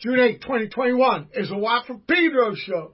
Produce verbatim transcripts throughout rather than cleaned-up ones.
June eighth, twenty twenty-one is a Watt from Pedro show.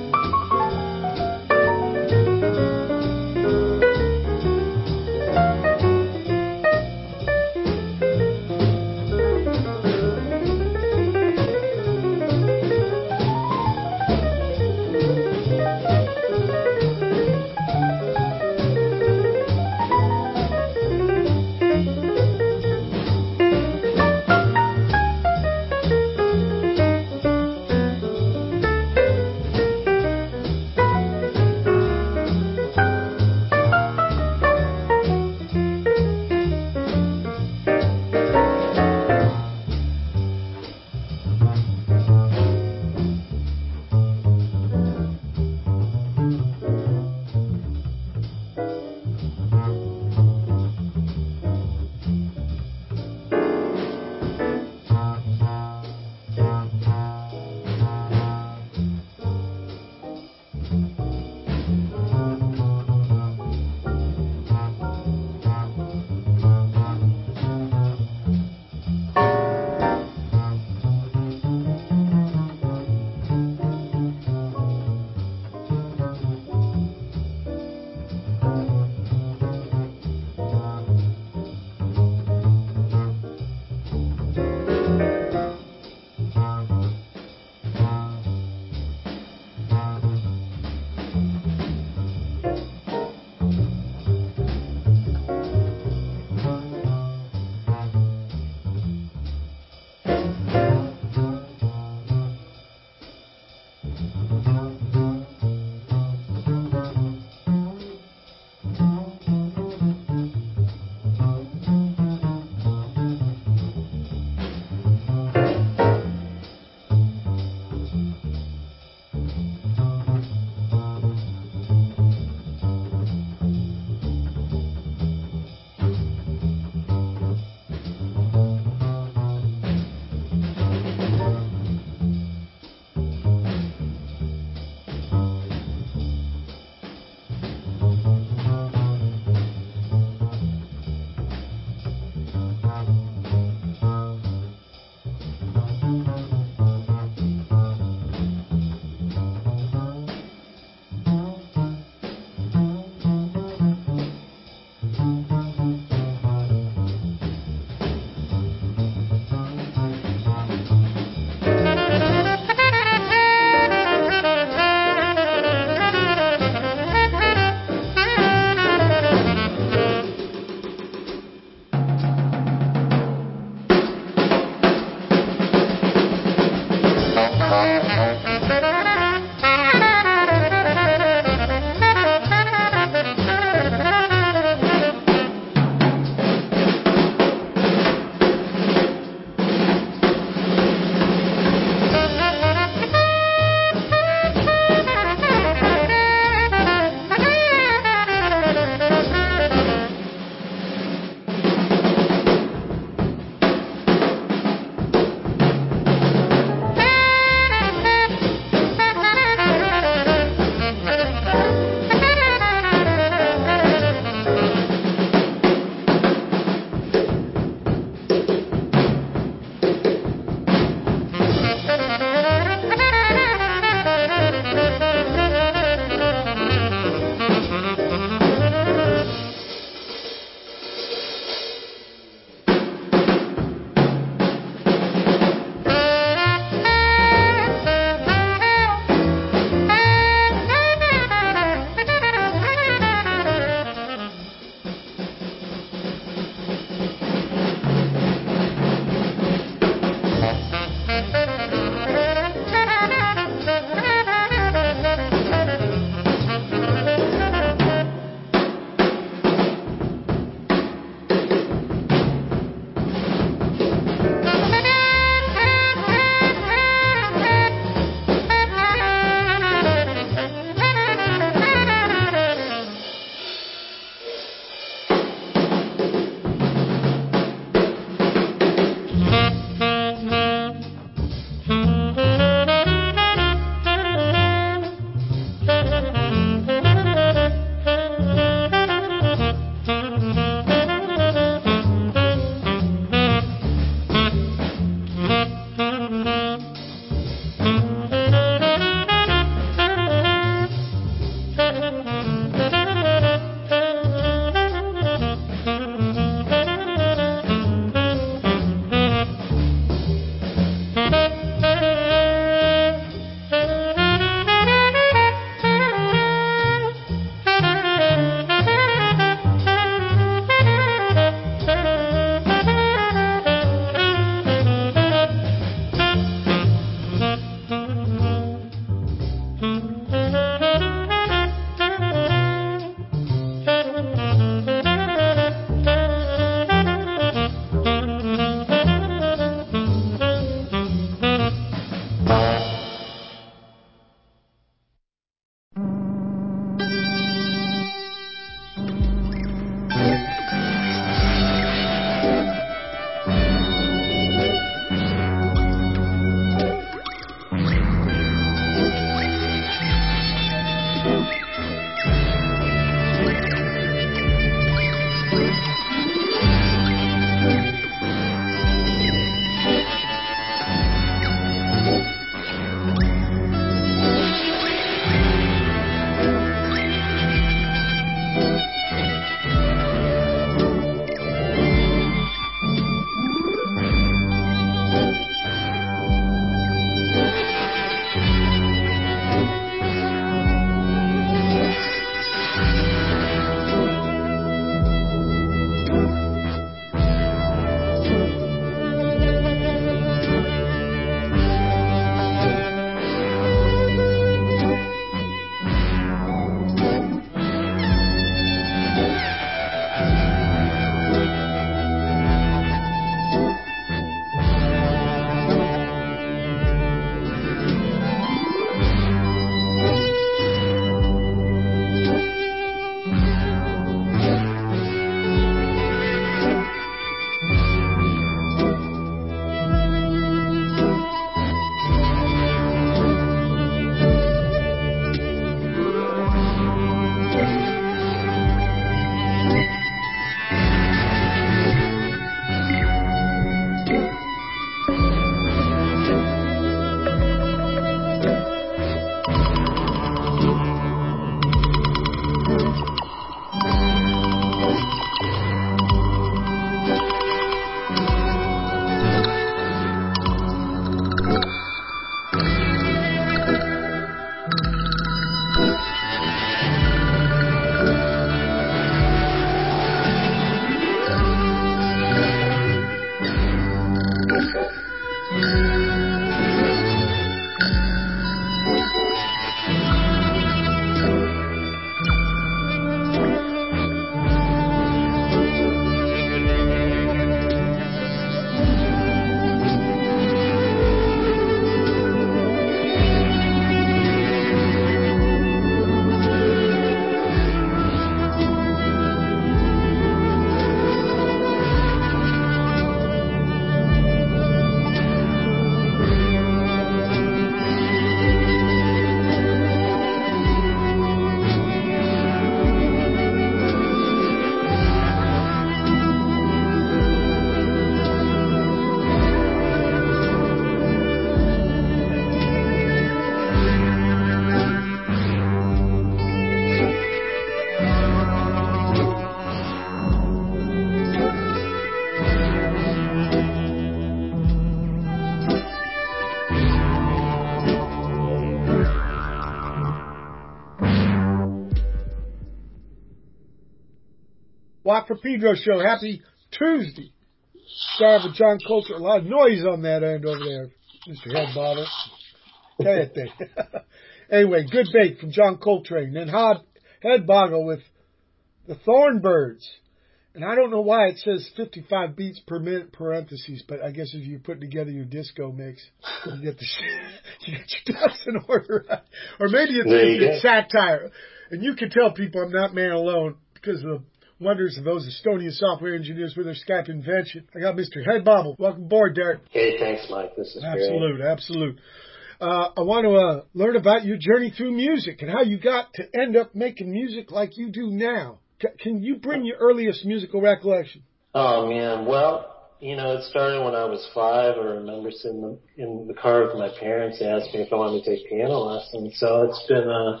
Watt from Pedro show. Happy Tuesday. Sorry for John Coltrane. A lot of noise on that end over there, Mister Head Bottle. Cállate. Anyway, good bait from John Coltrane. Then Hod, Head Boggle with the Thornbirds. And I don't know why it says fifty-five beats per minute parentheses, but I guess if you put together your disco mix, you get the you get your ducks in order. Or maybe it's, it's satire. And you can tell people I'm not man alone because of the wonders of those Estonian software engineers with their Skype invention. I got Mister Head Bobble. Welcome aboard, Derek. Hey, thanks, Mike. This is absolute, great. Absolute. Uh, I want to uh, learn about your journey through music and how you got to end up making music like you do now. C- can you bring your earliest musical recollection? Oh, man. Well, you know, it started when I was five. I remember sitting in the, in the car with my parents. They asked me if I wanted to take piano lessons. So it's been a...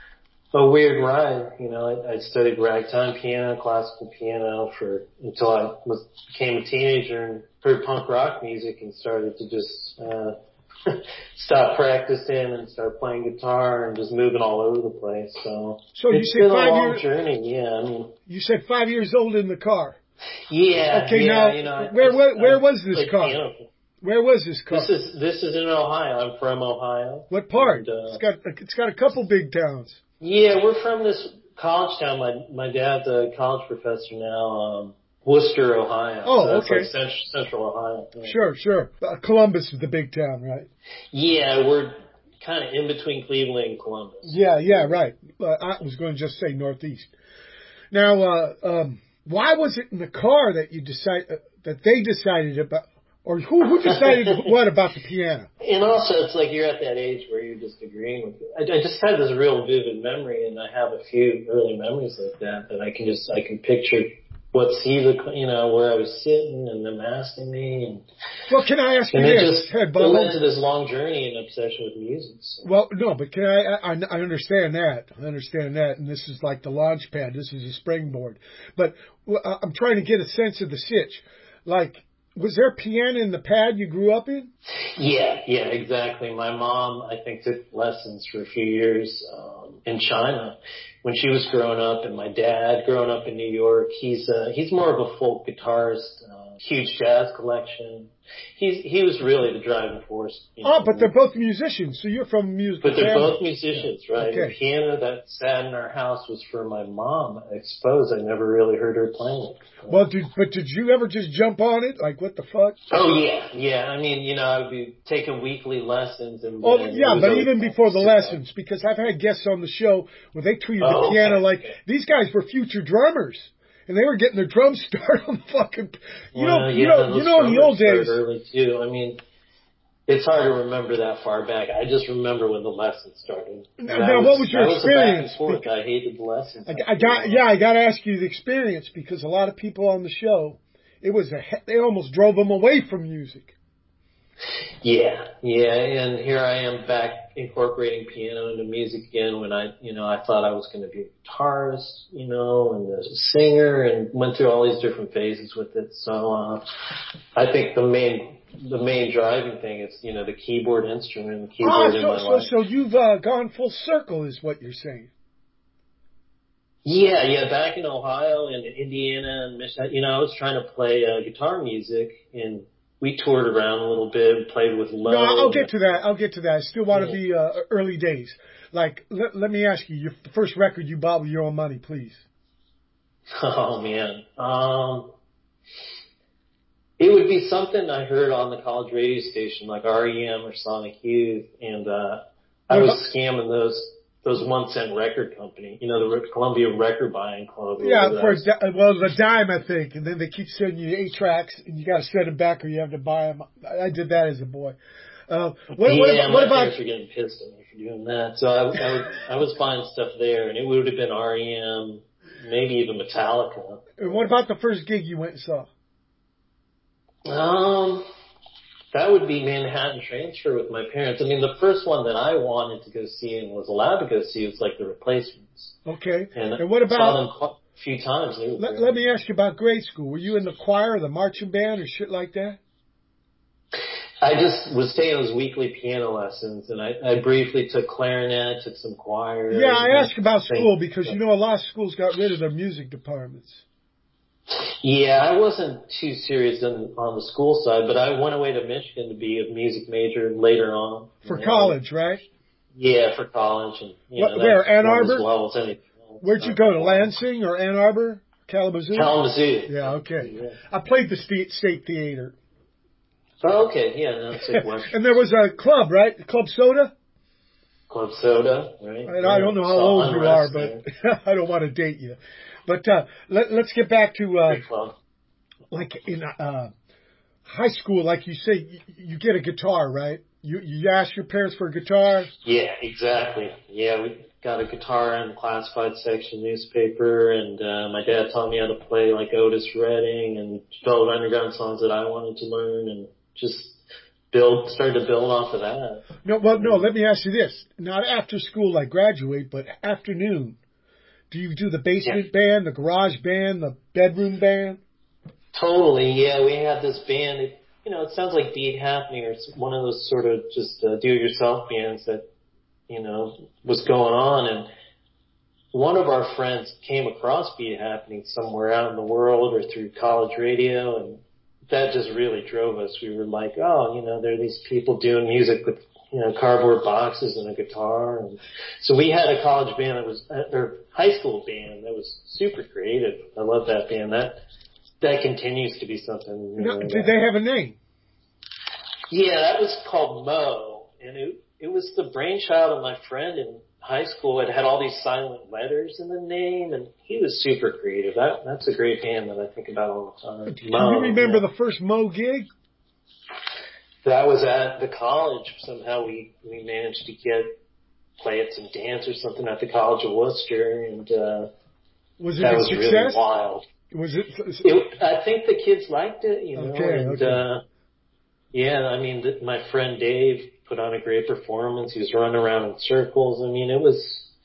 a weird ride. You know, I, I studied ragtime piano, classical piano for until I was became a teenager and heard punk rock music and started to just uh stop practicing and start playing guitar and just moving all over the place. So, so you it's said been five a long years, journey. Yeah, I mean, you said five years old in the car. Yeah. Okay, yeah, now you know, where I, where, where I, was this like car? Piano. Where was this car? This is this is in Ohio. I'm from Ohio. What part? And, uh, it's got it's got a couple big towns. Yeah, we're from this college town. My my dad's a college professor now, um, Worcester, Ohio. Oh, so that's okay. like central, central Ohio. Yeah. Sure, sure. Uh, Columbus is the big town, right? Yeah, we're kind of in between Cleveland and Columbus. Yeah, yeah, right. Uh, I was going to just say northeast. Now, uh, um, why was it in the car that you decide uh, that they decided about? Or who, who decided what about the piano? And also, it's like you're at that age where you're just agreeing with it. I, I just had this real vivid memory, and I have a few early memories like that that I can just I can picture what see the you know where I was sitting and them asking me. And, well, can I ask you and this? it just Head it led to this long journey and obsession with music. So. Well, no, but can I, I? I understand that. I understand that, and this is like the launch pad. This is a springboard. But well, I'm trying to get a sense of the sitch, like. Was there a piano in the pad you grew up in? Yeah, yeah, exactly. My mom, I think, took lessons for a few years um, in China when she was growing up, and my dad, growing up in New York, he's uh, he's more of a folk guitarist, uh, huge jazz collection. He's he was really the driving force. You know, oh, but they're both musicians, so you're from music. But they're family. both musicians, yeah. right? Okay. The piano that sat in our house was for my mom. I suppose I never really heard her playing it. Well, did, but did you ever just jump on it? Like, what the fuck? Oh, yeah, yeah. I mean, you know, I would be taking weekly lessons. and. Oh, yeah, but even before the lessons, because I've had guests on the show where they treated the oh, piano okay. like, these guys were future drummers. And they were getting their drums started on the fucking, you well, know, yeah, you know, you know, in the old days. Early too. I mean, it's hard to remember that far back. I just remember when the lessons started. Now, now was, what was your that experience? Was a back and forth. I hated the lessons. I, I got, yeah, I got to ask you the experience because a lot of people on the show, it was a, they almost drove them away from music. Yeah, yeah, and here I am back incorporating piano into music again when I, you know, I thought I was going to be a guitarist, you know, and a singer and went through all these different phases with it. So, uh, I think the main, the main driving thing is, you know, the keyboard instrument, the keyboard ah, in so, my so, life. So you've uh, gone full circle is what you're saying. Yeah, yeah, back in Ohio and Indiana and Michigan, you know, I was trying to play uh, guitar music and we toured around a little bit, played with Low. No, I'll get to that. I'll get to that. I still want yeah. to be uh, early days. Like, let, let me ask you, your the first record you bought with your own money, please. Oh, man. Um, it would be something I heard on the college radio station, like R E M or Sonic Youth, and uh, I was scamming those those one cent record company, you know, the Columbia Record Buying Club. Yeah, for a di- well, the dime, I think, and then they keep sending you eight tracks, and you got to send them back, or you have to buy them. I did that as a boy. Uh, what, yeah, what about, my what about, parents were getting pissed at me for doing that. So I, I, was, I was buying stuff there, and it would have been R E M, maybe even Metallica. And what about the first gig you went and saw? Um, that would be Manhattan Transfer with my parents. I mean, the first one that I wanted to go see and was allowed to go see was like the Replacements. Okay. And, and what about? Saw them a few times. Let, let me ask you about grade school. Were you in the choir or the marching band or shit like that? I just was taking those weekly piano lessons, and I, I briefly took clarinet, took some choir. Yeah, I asked about school because, you know, a lot of schools got rid of their music departments. Yeah, I wasn't too serious on, on the school side, but I went away to Michigan to be a music major later on. For college, right? Yeah, for college. And, you what, know, where, Ann Arbor? As well as anything else. Where'd you go, to Lansing or Ann Arbor? Kalamazoo? Kalamazoo. Yeah, okay. Yeah. I played the state, state theater. Oh, okay. Yeah, no, it's like And there was a club, right? Club Soda? Club Soda, right? And yeah. I don't know how old you are, but I don't want to date you. But uh, let, let's get back to, uh, like in uh, high school, like you say, you, you get a guitar, right? You you ask your parents for a guitar? Yeah, exactly. Yeah, we got a guitar in the classified section newspaper, and uh, my dad taught me how to play like Otis Redding and Velvet Underground songs that I wanted to learn, and just build, started to build off of that. No, well, no, let me ask you this. Not after school, like graduate, but afternoon. Do you do the basement yeah. band, the garage band, the bedroom band? Totally, yeah. We had this band. It, you know, it sounds like Beat Happening or one of those sort of just uh, do-it-yourself bands that, you know, was going on. And one of our friends came across Beat Happening somewhere out in the world or through college radio, and that just really drove us. We were like, oh, you know, there are these people doing music with, you know, cardboard boxes and a guitar. And so we had a college band that was, or high school band that was super creative. I love that band. That that continues to be something. You no, know, did that, they have a name? Yeah, that was called Mo, and it it was the brainchild of my friend in high school. It had all these silent letters in the name, and he was super creative. That that's a great band that I think about all the time. Can Mo, you remember yeah. the first Mo gig? That was at the college. Somehow we, we managed to get, play at some dance or something at the College of Worcester, and uh, was it that a was success? really wild. Was it, it? I think the kids liked it, you know, okay, and okay. uh, yeah, I mean, the, my friend Dave put on a great performance. He was running around in circles. I mean, it was,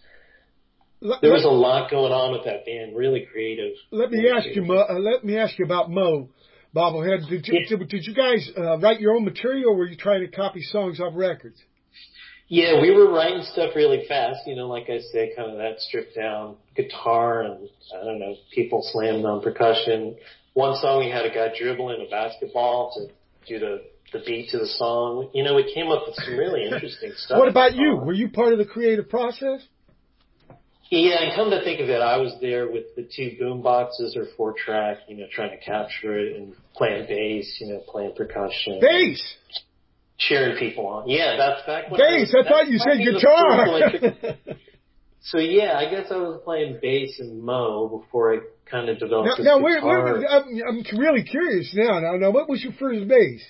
let, there was a lot going on with that band, really creative. Let me really ask creative. you, Mo, uh, let me ask you about Mo. Bobblehead, did you, yeah. did, did you guys uh, write your own material, or were you trying to copy songs off records? Yeah, we were writing stuff really fast, you know, like I say, kind of that stripped down guitar and, I don't know, people slamming on percussion. One song we had a guy dribbling a basketball to do the, the beat to the song. You know, we came up with some really interesting stuff. What about you? Were you part of the creative process? Yeah, and come to think of it, I was there with the two boom boxes or four track, you know, trying to capture it and playing bass, you know, playing percussion. Bass? Cheering people on. Yeah, that's back when bass. I, was, I thought you said guitar. So yeah, I guess I was playing bass in Mo before I kind of developed now, this now, guitar. Wait, wait, I'm, I'm really curious now. Now, now, what was your first bass?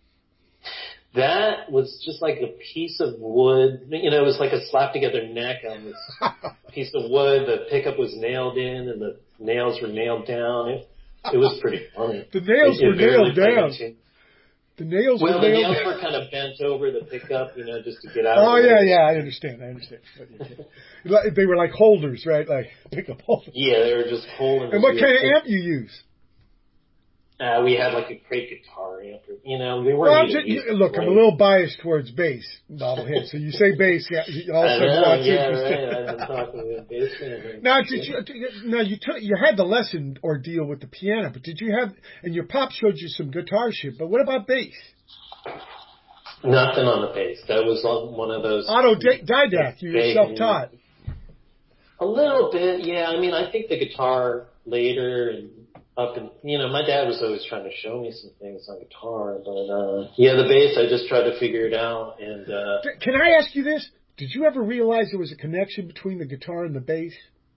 That was just like a piece of wood. You know, it was like a slap together neck on this piece of wood. The pickup was nailed in, and the nails were nailed down. It, it was pretty funny. The nails it, were it nailed down. The nails well, were the nailed nails down. were kind of bent over the pickup, you know, just to get out. Oh of the yeah, way. yeah, I understand. I understand. They were like holders, right? Like pickup holders. Yeah, they were just holding. And what kind of amp you use? Uh, we had like a crate guitar amp. You know, we weren't well, even just, Look, I'm a little biased towards bass, Bobblehead. So you say bass, yeah, you also I know, watch yeah, interesting. right. I've been talking to bass man. Now, did you? Now you took you had the lesson ordeal with the piano, but did you have? And your pop showed you some guitar shit. But what about bass? Nothing on the bass. That was one of those autodidact. You were self-taught. A little bit, yeah. I mean, I think the guitar later and up and, you know, my dad was always trying to show me some things on guitar, but, uh, yeah, the bass, I just tried to figure it out. And, uh, can I ask you this? Did you ever realize there was a connection between the guitar and the bass?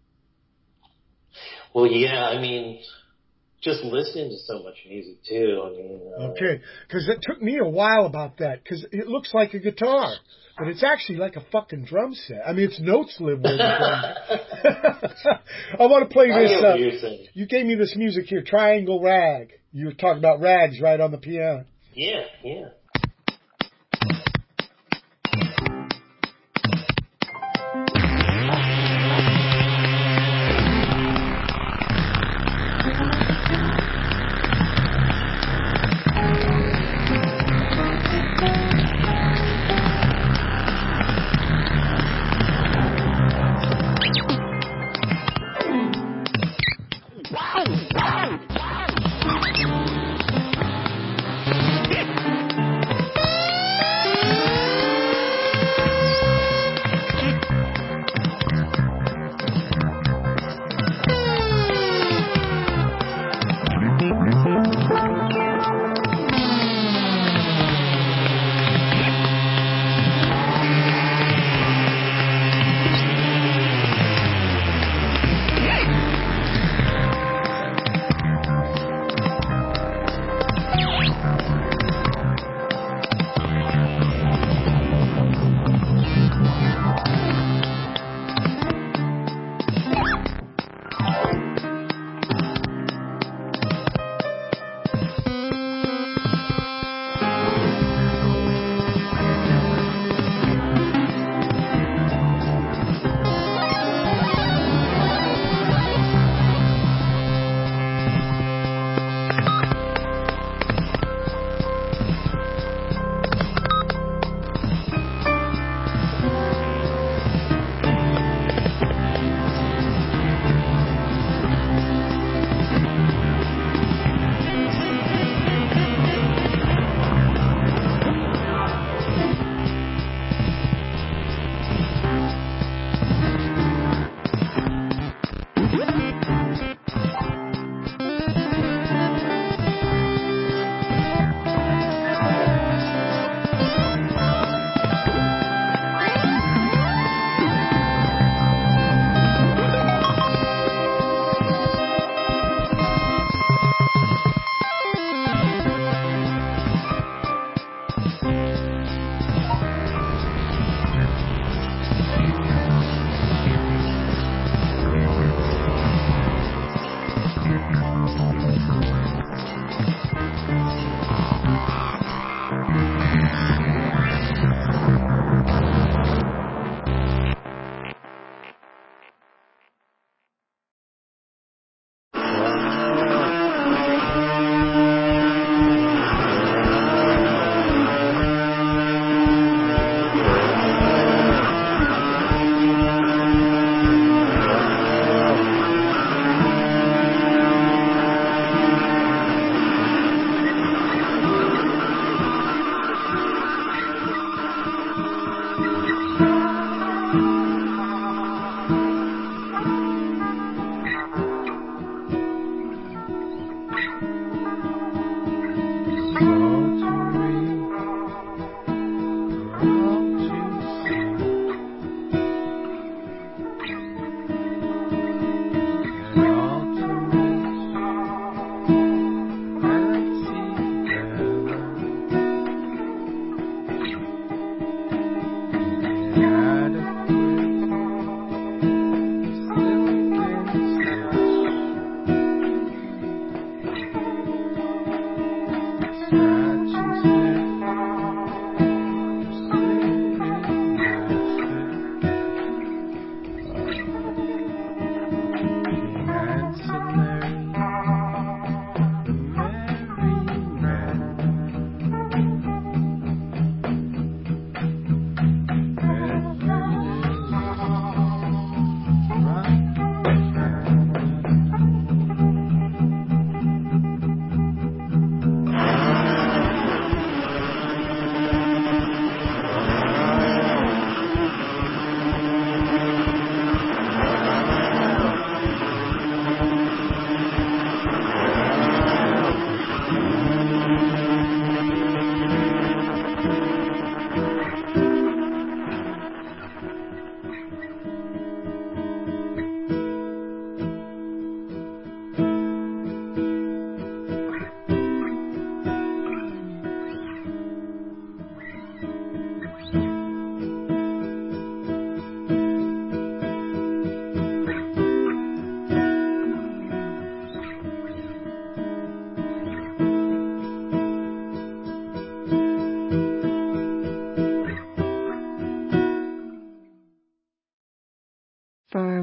Well, yeah, I mean, just listening to so much music too. I mean, uh, okay. Cause it took me a while about that, cause it looks like a guitar. But it's actually like a fucking drum set. I mean, its notes live where the drum. I want to play this. Uh, you gave me this music here, Triangle Rag. You were talking about rags right on the piano. Yeah, yeah. Wow!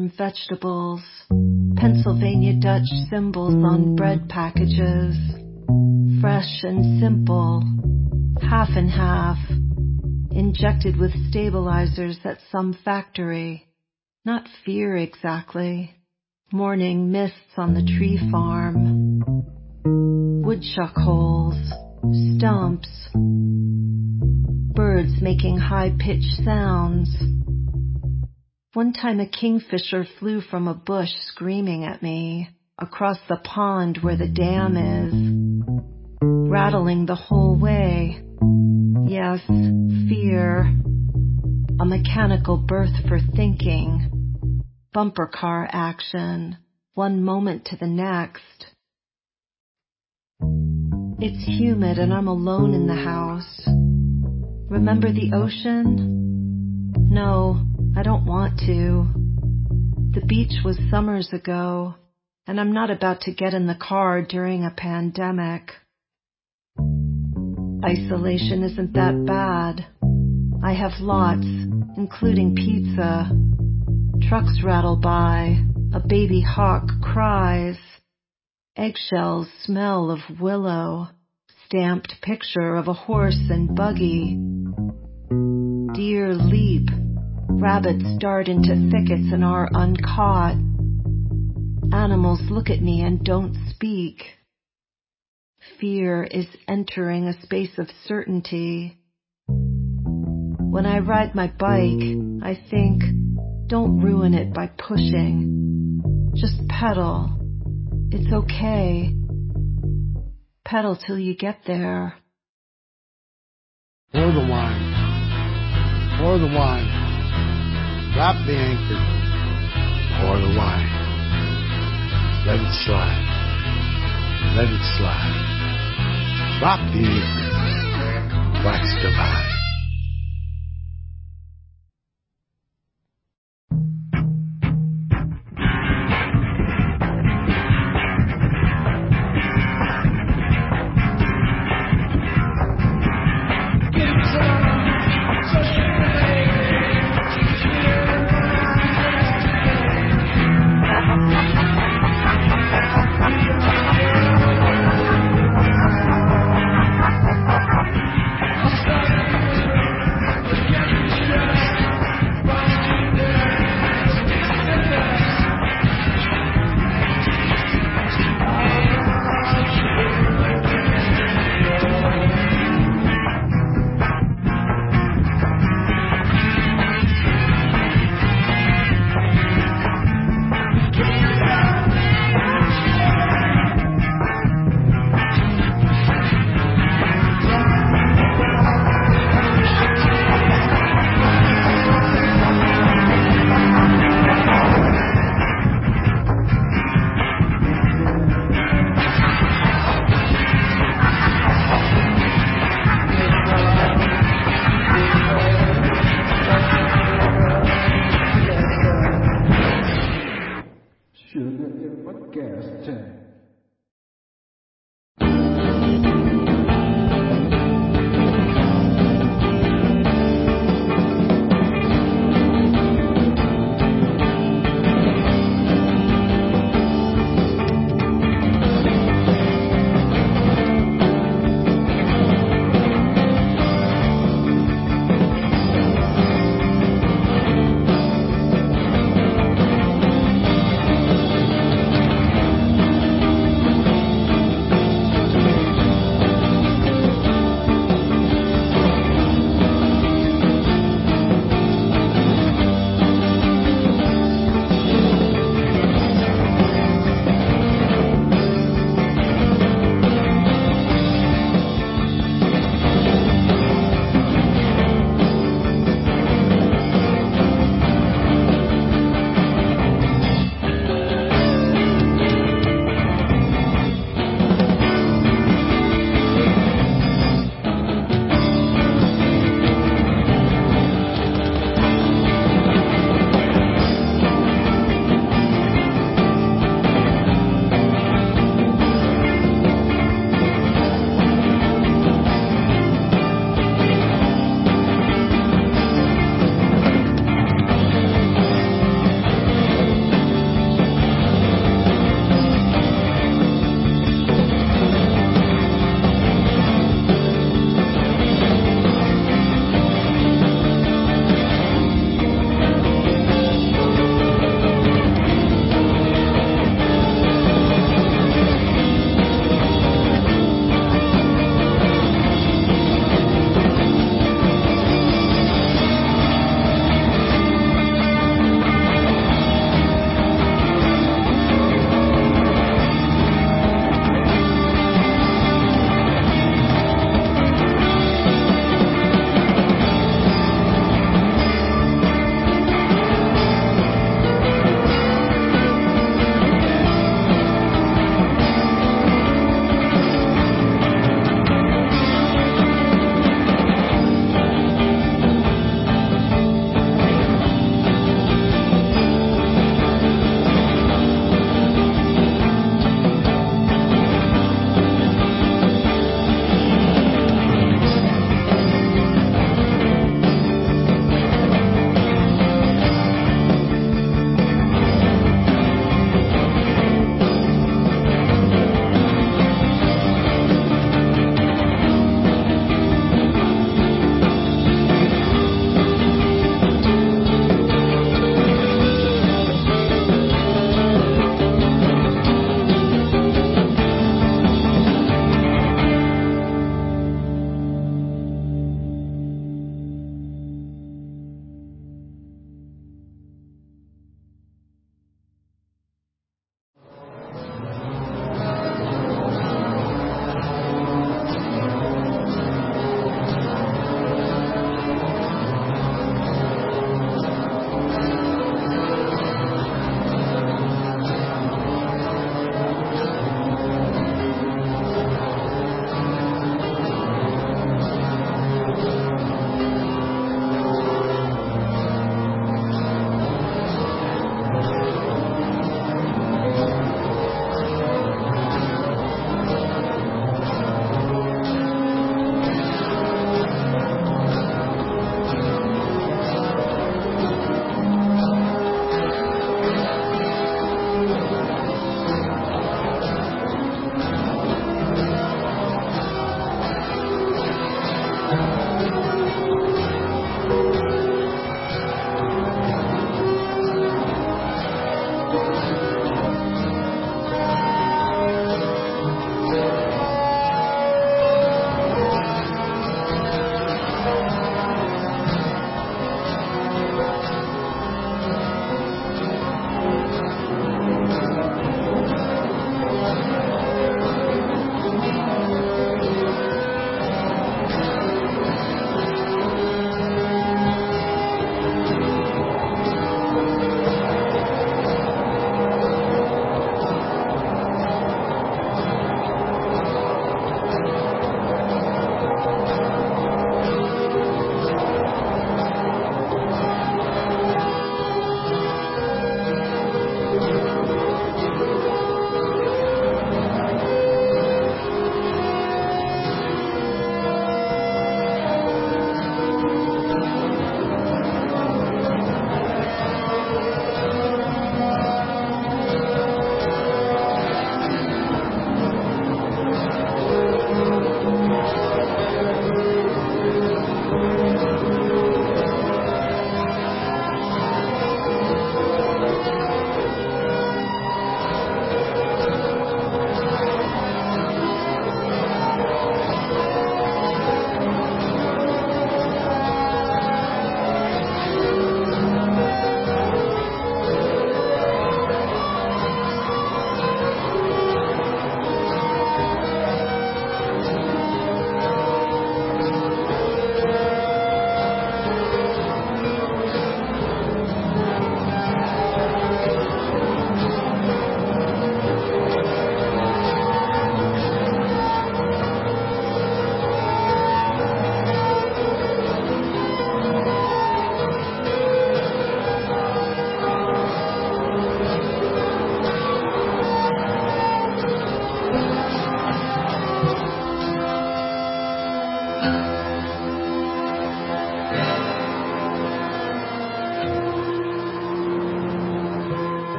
farm vegetables, Pennsylvania Dutch symbols on bread packages, fresh and simple, half and half, injected with stabilizers at some factory. Not fear exactly. Morning mists on the tree farm. Woodchuck holes, stumps, birds making high-pitched sounds. One time a kingfisher flew from a bush screaming at me across the pond where the dam is, rattling the whole way. Yes, fear. A mechanical birth for thinking. Bumper car action, one moment to the next. It's humid and I'm alone in the house. Remember the ocean? No, I don't want to. The beach was summers ago, and I'm not about to get in the car during a pandemic. Isolation isn't that bad. I have lots, including pizza. Trucks rattle by, a baby hawk cries. Eggshells smell of willow, stamped picture of a horse and buggy. Deer leap, rabbits dart into thickets and are uncaught. Animals look at me and don't speak. Fear is entering a space of certainty. When I ride my bike, I think, don't ruin it by pushing. Just pedal. It's okay. Pedal till you get there. Pour the wine. Pour the wine. Drop the anchor. Pour the wine. Let it slide. Let it slide. Drop the anchor. Wax divine.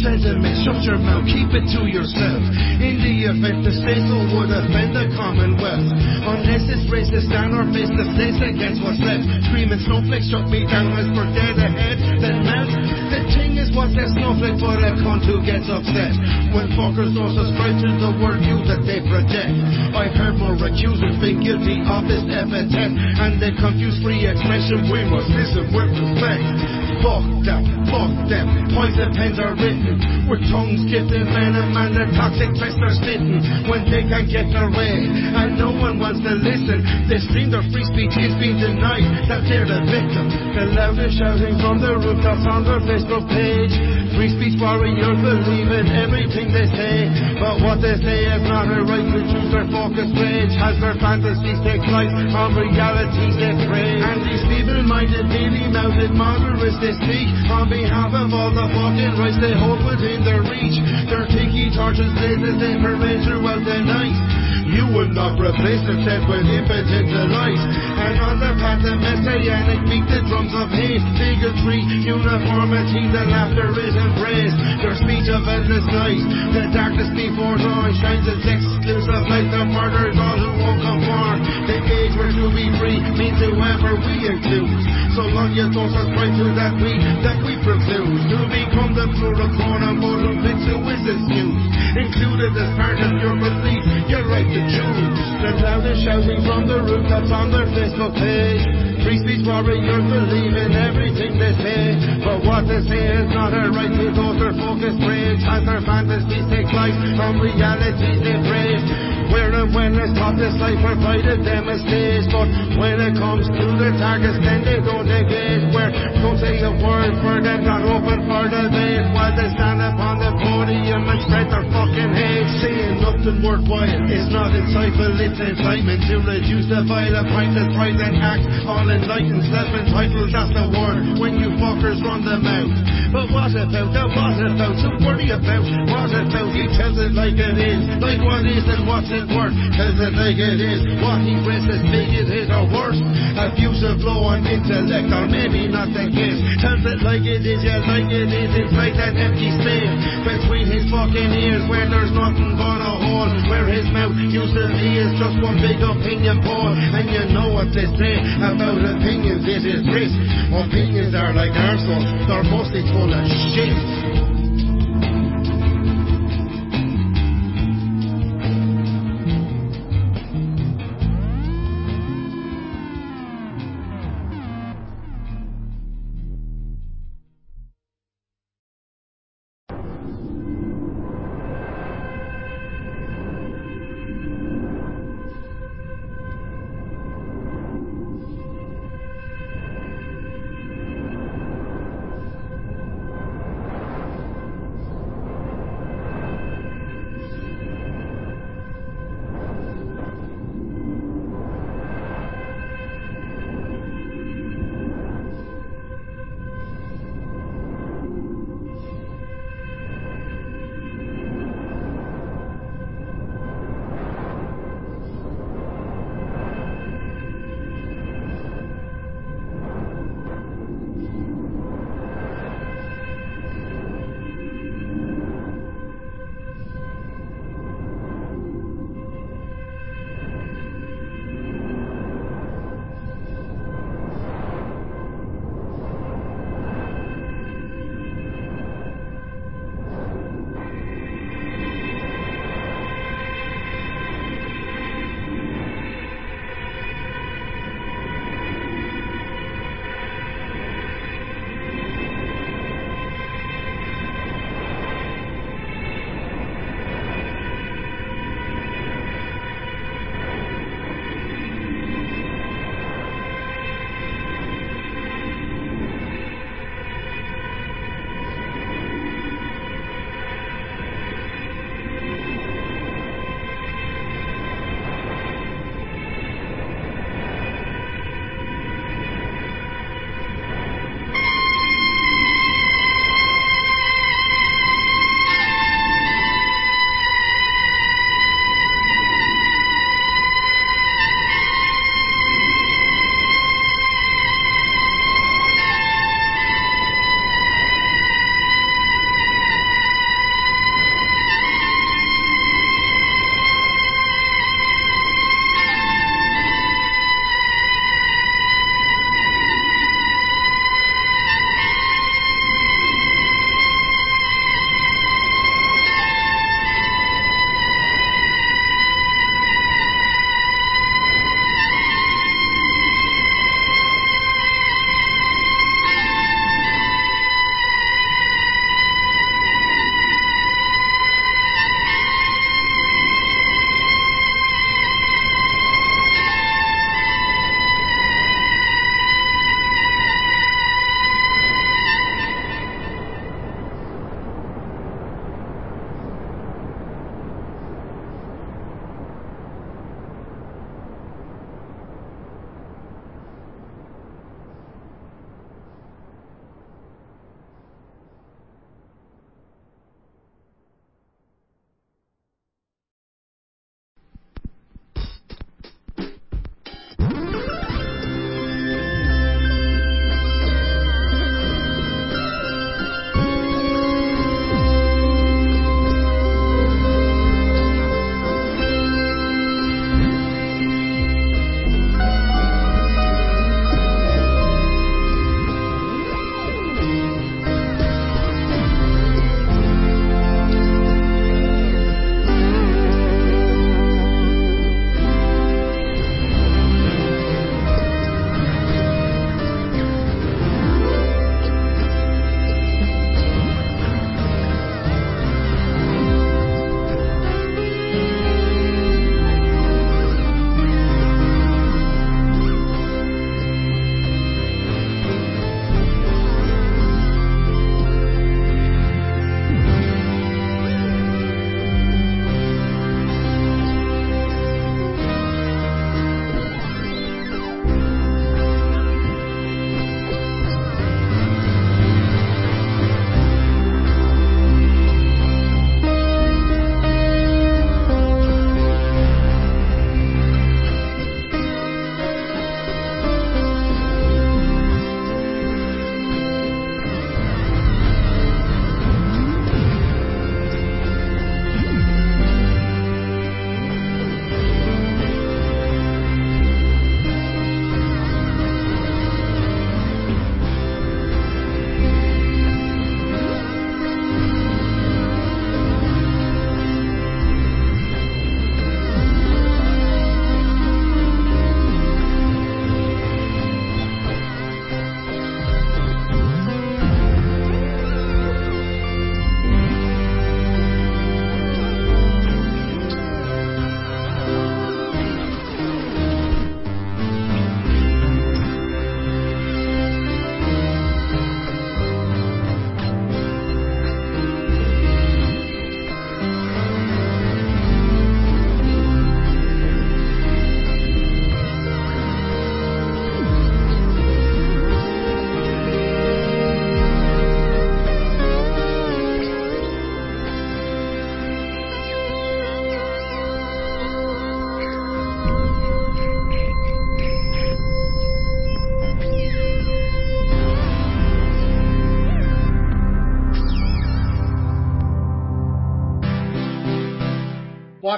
sentiment, shut your mouth, keep it to yourself. In the event the state so would offend the Commonwealth, unless it's racist and or face to face against what's left. Screaming snowflakes struck me down as we're dead ahead, then melt. The thing is what's a snowflake but a cunt who gets upset when fuckers don't subscribe to the word you that they project. I've heard more accusers being guilty of this epithet, and they confuse free expression. We must listen with respect. Fuck them, fuck them. Poison pens are written with tongues gifted men and man. The toxic threats are spitting when they can't get their way, and no one wants to listen. They scream their free speech is being denied, that they're the victim. The loudest shouting from the rooftops on their Facebook page. Free speech warriors believe in everything they say, but what they say is not a right to choose their focus rage. As their fantasies take flight on realities they prey, and these feeble-minded, mealy-mouthed moderates they speak on behalf of all the fucking rights they hold within their reach. Their tiki torches blazes they parade throughout the night. You will not replace the set with impotent delight, and on the path of messianic beat the drums of hate, bigotry, uniformity, the laughter is embraced. Their speech of endless night, the darkness before dawn shines its exclusive light. The murderers all who won't conform. The age where to be free means whoever we include, so long you don't subscribe to that we that we preclude to become the plural pronoun who picks who is excused, included as part of your belief, your right to choose. The loudest shouting from the rooftops on their Facebook page. Free speech warriors believe in everything they say, but what they say is not a right to those their focused rage. As their fantasies take flight from realities they praise. Where and when it's taught this life provided them a stage, but when it comes to the targets then they don't engage. Where don't say a word for them, not open for debate, while they stand upon the podium and spread their fucking hate. Saying nothing worthwhile is not insightful, it's incitement to reduce the violent priceless pride and act all enlightened, self-entitled, that's the word when you fuckers run the mouth. But what about the what about, so worry about what about. He tells it like it is, like what is and what's it worth. Tells it like it is, what he presses big it is or worse. Abusive blow on intellect or maybe not the case. Tells it like it is, yeah like it is, it's like that empty space between his fucking ears where there's nothing but a hole, where his mouth used to be is just one big opinion poll. And you know what they say about opinions, it is risk. Opinions are like arseholes, they're mostly full of shit.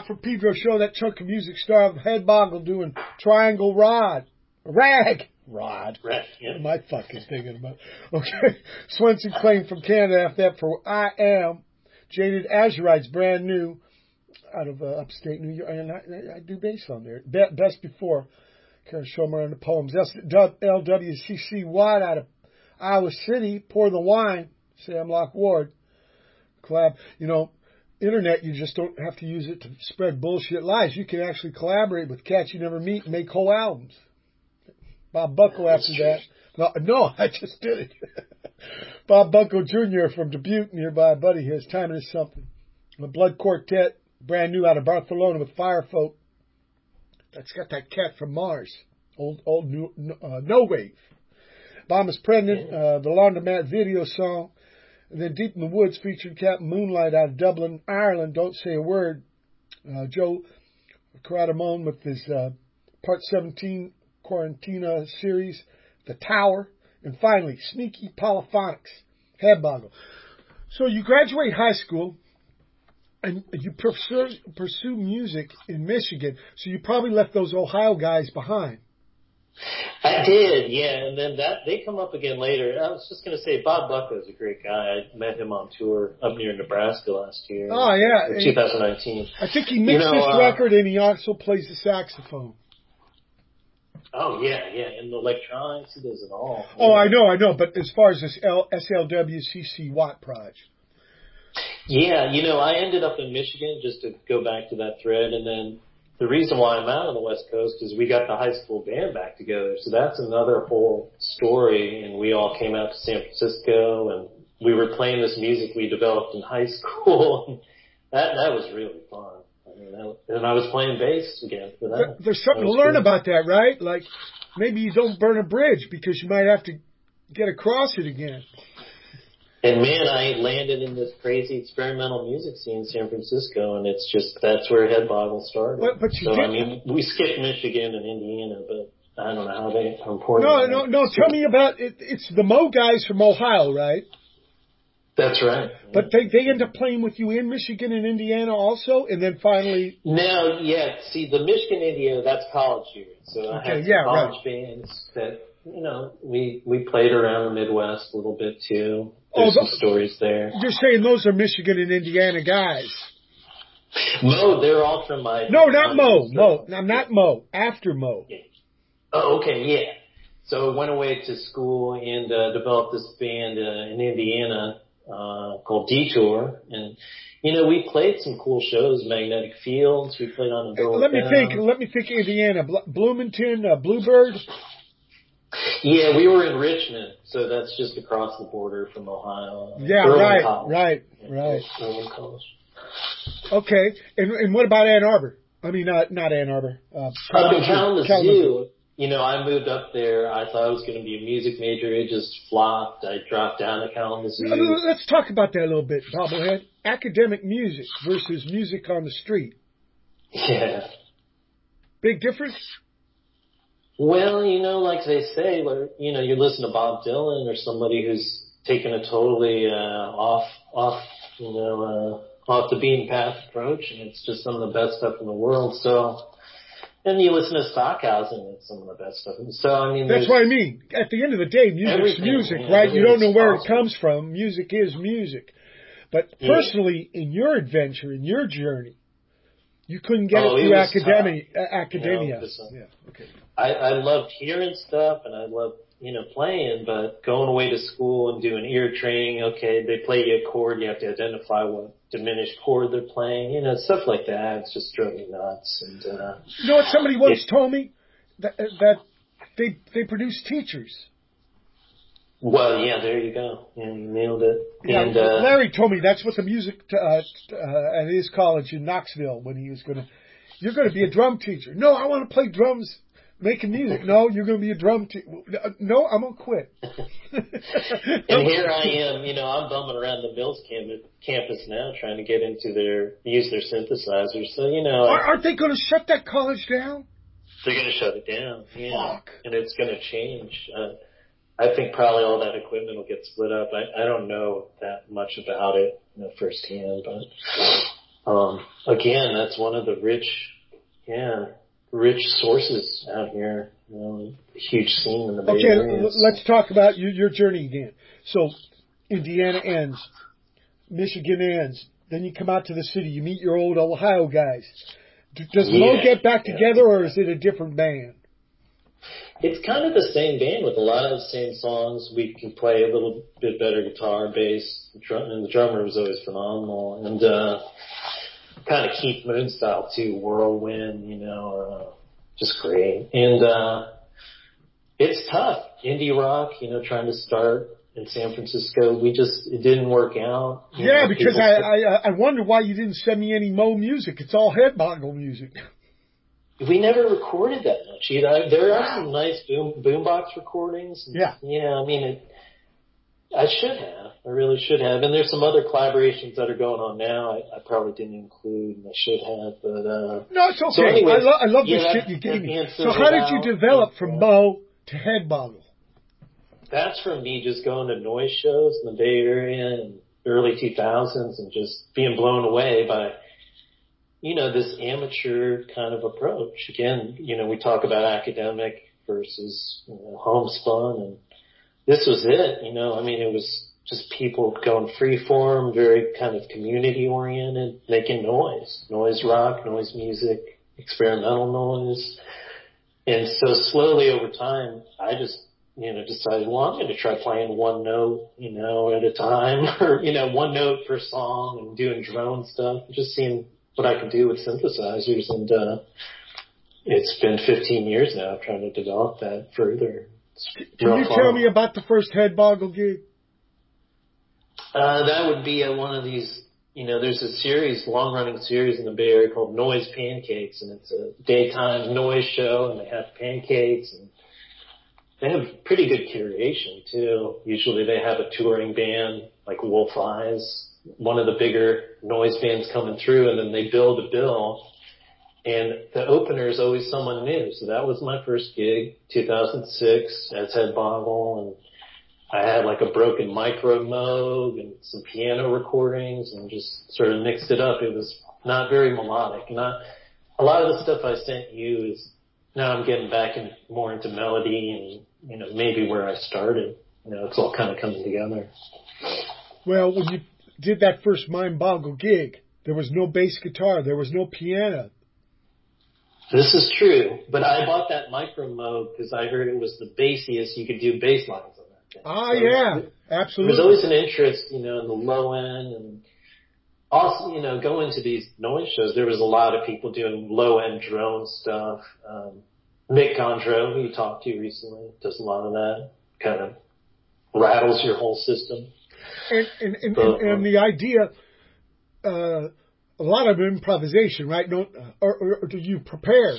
Rock from Pedro show that chunk of music star of Head Boggle doing Triangle Rod. Rag. Rod. Right. Yeah. What am I fucking thinking about? Okay. Swenson Claim from Canada after that for I Am. Jaded Azurites, brand new out of uh, upstate New York. And I, I do bass on there. Be- Best Before. Karen Schomer on the poems. L W C C Watt out of Iowa City. Pour the Wine. Sam Lock Ward. Collab. You know, internet, you just don't have to use it to spread bullshit lies. You can actually collaborate with cats you never meet and make whole albums. Bob Buckle after that. No, no, I just did it. Bob Buckle Junior from Dubuque, nearby buddy here. His timing is something. The Blood Quartet, brand new out of Barcelona with Firefolk. That's got that cat from Mars. Old, old, new, uh, No Wave. Bomb is Pregnant, uh, the Laundromat video song. And then Deep in the Woods featuring Captain Moonlight out of Dublin, Ireland. Don't Say a Word. Uh, Joe Caradamone with his uh, Part seventeen Quarantina series, The Tower. And finally, Sneaky Polyphonics, Head Boggle. So you graduate high school and you pursue, pursue music in Michigan. So you probably left those Ohio guys behind. I did, yeah, and then that they come up again later. I was just going to say, Bob Bucko is a great guy. I met him on tour up near Nebraska last year. Oh, yeah. twenty nineteen. I think he mixed you know, this uh, record and he also plays the saxophone. Oh, yeah, yeah, and the electronics, he does it all. Oh, yeah. I know, I know, but as far as this L- S L W C C Watt project. Yeah, you know, I ended up in Michigan, just to go back to that thread, and then the reason why I'm out on the West Coast is we got the high school band back together. So that's another whole story. And we all came out to San Francisco and we were playing this music we developed in high school. that that was really fun. I mean, that, and I was playing bass again for that. There's something to learn cool. about that, right? Like maybe you don't burn a bridge because you might have to get across it again. And man, I landed in this crazy experimental music scene in San Francisco, and it's just, that's where Head Boggle started. But, but you so, did. I mean, we skipped Michigan and Indiana, but I don't know how they, how important. No, no, no, tell me about it. It's the Mo guys from Ohio, right? That's right. But they, they end up playing with you in Michigan and Indiana also, and then finally. No, yeah, see, the Michigan, Indiana, that's college years. So okay, I had some yeah, college right. bands that, you know, we, we played around the Midwest a little bit too. There's oh, some stories there. You're saying those are Michigan and Indiana guys. Mo, they're all from my... No, not Mo. Mo. I'm not Mo. After Mo. Yeah. Oh, okay, yeah. So I went away to school and uh, developed this band uh, in Indiana uh, called Detour. And, you know, we played some cool shows, Magnetic Fields. We played on the Door. Let me think. Let me think Indiana. Bloomington, uh, Bluebird. Yeah, we were in Richmond, so that's just across the border from Ohio. Yeah, Early right, college. right, yeah, right. Early college. Okay, and and what about Ann Arbor? I mean, not not Ann Arbor. Uh, Kalamazoo. Kalamazoo. You know, I moved up there. I thought I was going to be a music major. It just flopped. I dropped down to Kalamazoo. Let's talk about that a little bit, Bobblehead. Academic music versus music on the street. Yeah. Big difference? Well, you know, like they say, you know, you listen to Bob Dylan or somebody who's taken a totally uh, off, off, you know, uh, off the beaten path approach, and it's just some of the best stuff in the world. So, and you listen to Stockhausen, and it's some of the best stuff. So, I mean, that's what I mean. At the end of the day, music's music, yeah, right? You don't know where awesome. It comes from. Music is music. But personally, yeah. in your adventure, in your journey, you couldn't get oh, it through it academia. Uh, academia. You know, yeah. Okay. I, I loved hearing stuff and I loved, you know, playing, but going away to school and doing ear training, okay, they play you a chord, you have to identify what diminished chord they're playing, you know, stuff like that. It's just drove me nuts. And, uh, you know what somebody once it, told me? That, that they, they produce teachers. Well, yeah, there you go. Yeah, you nailed it. Yeah, and, uh, Larry told me that's what the music, uh, uh, at his college in Knoxville when he was going to, you're going to be a drum teacher. No, I want to play drums. Making music. No, you're going to be a drum teacher. No, I'm going to quit. And here I am, you know, I'm bumming around the Mills campus now trying to get into their, use their synthesizers. So, you know. Aren't they going to shut that college down? They're going to shut it down. Yeah. Fuck. And it's going to change. Uh, I think probably all that equipment will get split up. I, I don't know that much about it, you know, firsthand, but um, again, that's one of the rich, yeah, rich sources out here. You know, huge scene in the Bay Okay, Area. l- let's talk about your, your journey again. So, Indiana ends, Michigan ends, then you come out to the city, you meet your old Ohio guys. D- Does Yeah, Mo get back yeah. together, or is it a different band? It's kind of the same band with a lot of the same songs. We can play a little bit better guitar, bass, drum, and the drummer was always phenomenal. And uh, kind of Keith Moon style too, Whirlwind, you know, uh, just great. And uh, it's tough, indie rock, you know, trying to start in San Francisco. We just it didn't work out. You Yeah, know, because people- I, I I wonder why you didn't send me any Mo music. It's all Headboggle music. We never recorded that much either. There are some nice boom boombox recordings. Yeah. Yeah, I mean, it, I should have. I really should have. And there's some other collaborations that are going on now. I, I probably didn't include, and I should have. But uh, No, it's okay. So anyways, I, lo- I love yeah, the that- shit you gave that me. band So fizzled how did you out. develop Yeah. from Mo to Headboggle? That's from me just going to noise shows in the Bay Area in the early two thousands and just being blown away by, you know, this amateur kind of approach. Again, you know, we talk about academic versus, you know, homespun, and this was it. You know, I mean, it was just people going free form, very kind of community oriented, making noise, noise rock, noise music, experimental noise. And so slowly over time, I just, you know, decided, well, I'm going to try playing one note, you know, at a time, or, you know, one note per song, and doing drone stuff, just seeing what I can do with synthesizers. And, uh, it's been fifteen years now trying to develop that further. It's Can real you fun. tell me about the first Headboggle gig? Uh, that would be at one of these, you know, there's a series, long running series in the Bay Area called Noise Pancakes, and it's a daytime noise show, and they have pancakes, and they have pretty good curation too. Usually they have a touring band like Wolf Eyes, one of the bigger noise bands coming through, and then they build a bill, and the opener is always someone new. So that was my first gig, two thousand six, as Headboggle, and I had like a broken micro Moog and some piano recordings and just sort of mixed it up. It was not very melodic. Not a lot of the stuff I sent you is now I'm getting back in, more into melody and, you know, maybe where I started. You know, it's all kind of coming together. Well, when you did that first Mind Boggle gig, there was no bass guitar, there was no piano. This is true, but I bought that micro Moog because I heard it was the bassiest you could do bass lines on that thing. Ah, So yeah, it- absolutely. There's always an interest, you know, in the low end, and also, you know, going to these noise shows, there was a lot of people doing low end drone stuff. Um, Mick Gondreau, who you talked to recently, does a lot of that. Kind of rattles your whole system. And, and, and, Uh, and, and the idea, uh, a lot of improvisation, right? No, or, or, or do you prepare?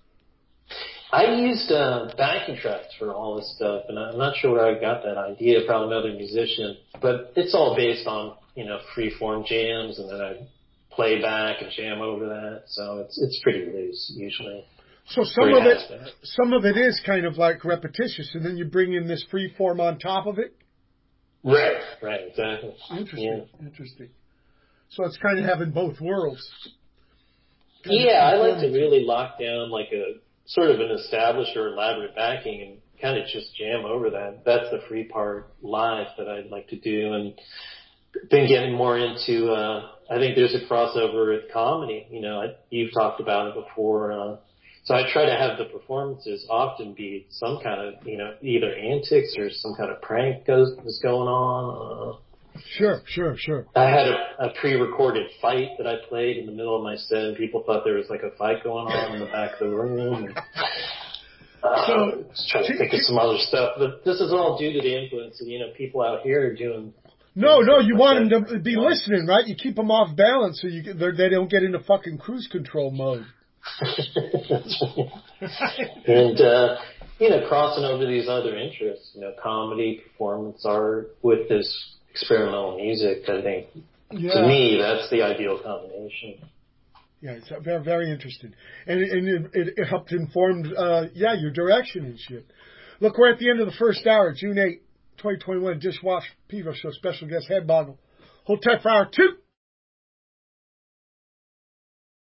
I used uh, backing tracks for all this stuff, and I'm not sure where I got that idea. Probably another musician, but it's all based on, you know, free-form jams, and then I play back and jam over that. So it's it's pretty loose usually. So some Or of it, has been. some of it is kind of like repetitious, and then you bring in this free form on top of it. Right, right, exactly. Interesting, Yeah. interesting. So it's kind of having both worlds. Kind of Yeah, I like to conforming. really lock down like a sort of an established or elaborate backing and kind of just jam over that. That's the free part live that I'd like to do, and been getting more into. Uh, I think there's a crossover with comedy. You know, I, you've talked about it before. Uh, so I try to have the performances often be some kind of, you know, either antics or some kind of prank goes is going on. Uh, Sure, sure, sure. I had a, a pre-recorded fight that I played in the middle of my set, and people thought there was like a fight going on in the back of the room. And, uh, So, I was trying to think of some other stuff, but this is all due to the influence of, you know, people out here doing. No, no, you like want that. them to be listening, right? You keep them off balance so you get, they're- they don't get into fucking cruise control mode. That's right. And, uh, you know, crossing over these other interests, you know, comedy, performance art with this experimental music, I think, Yeah. to me, that's the ideal combination. Yeah, it's very, very interesting. And, it- and it, it, it helped inform, uh, yeah, your direction and shit. Look, we're at the end of the first hour, June eighth, twenty twenty-one, Dishwash Pivo Show, special guest Headboggle. Hold tight for hour two.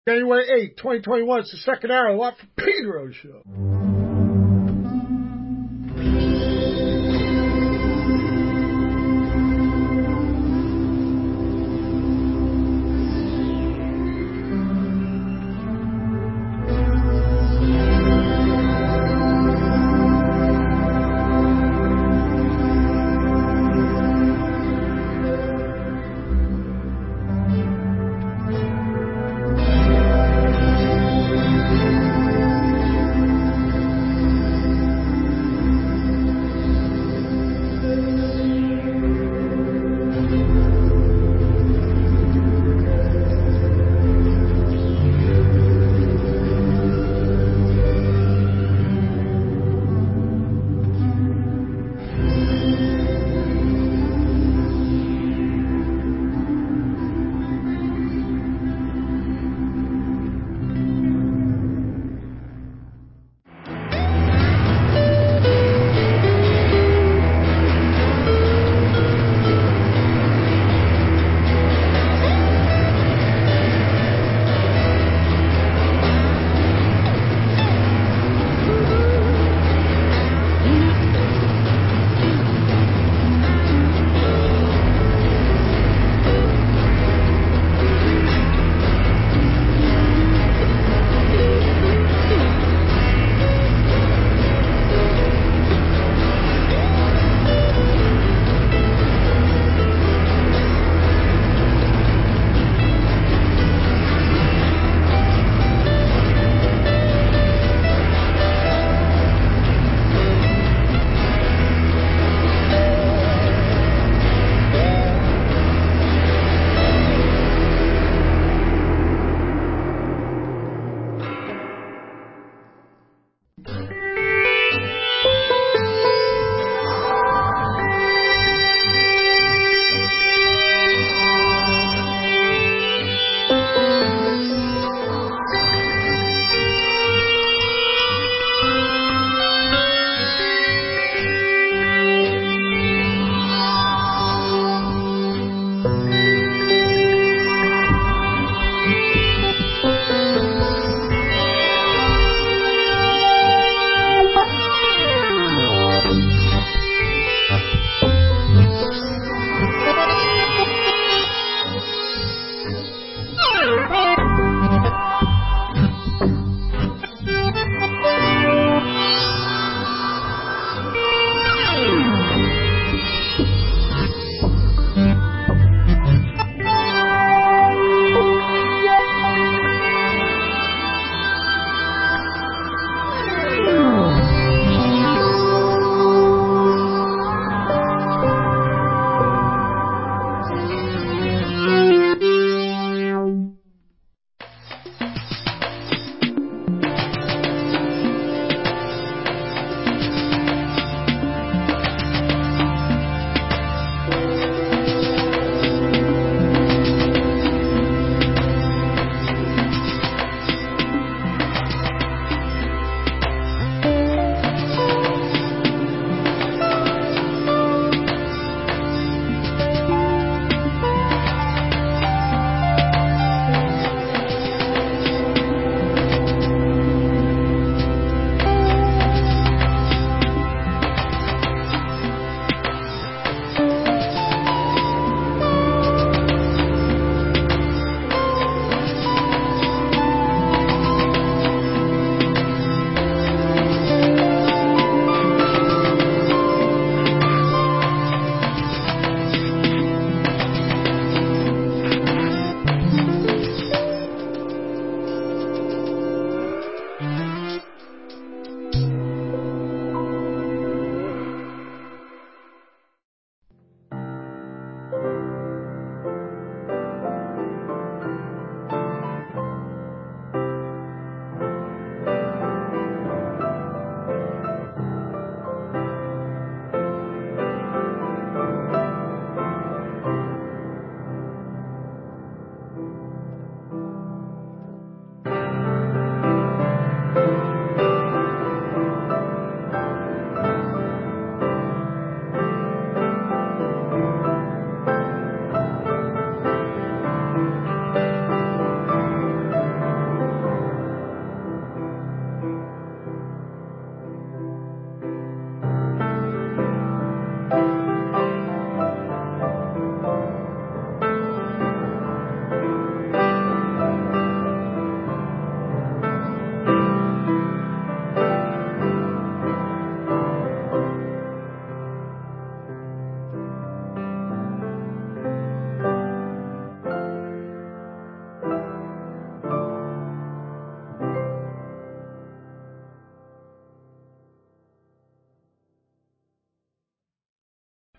January eighth, twenty twenty-one. It's the second hour of the Watt from Pedro show.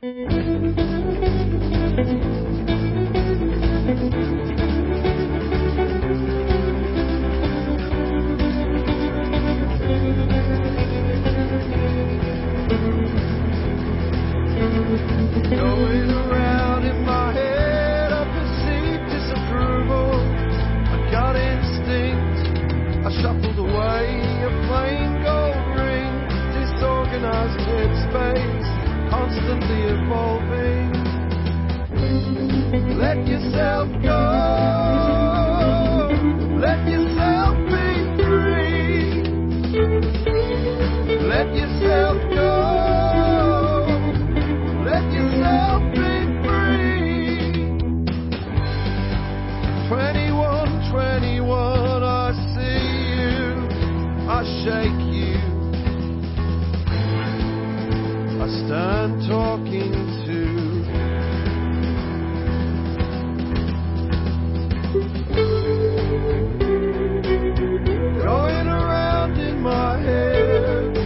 Going around in my head, I perceive disapproval. I got instinct, I shuffled away a plain gold ring. Disorganized headspace, constantly evolving. Let yourself go, let yourself be free. Let yourself go. Let yourself be free. Twenty-one, twenty-one, I see you, I shake you, I stand talking to. Going around in my head,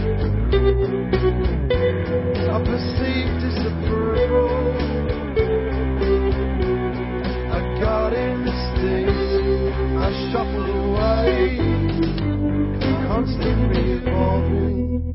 I perceive disapproval. I got instinct, I shuffled away, constantly evolving.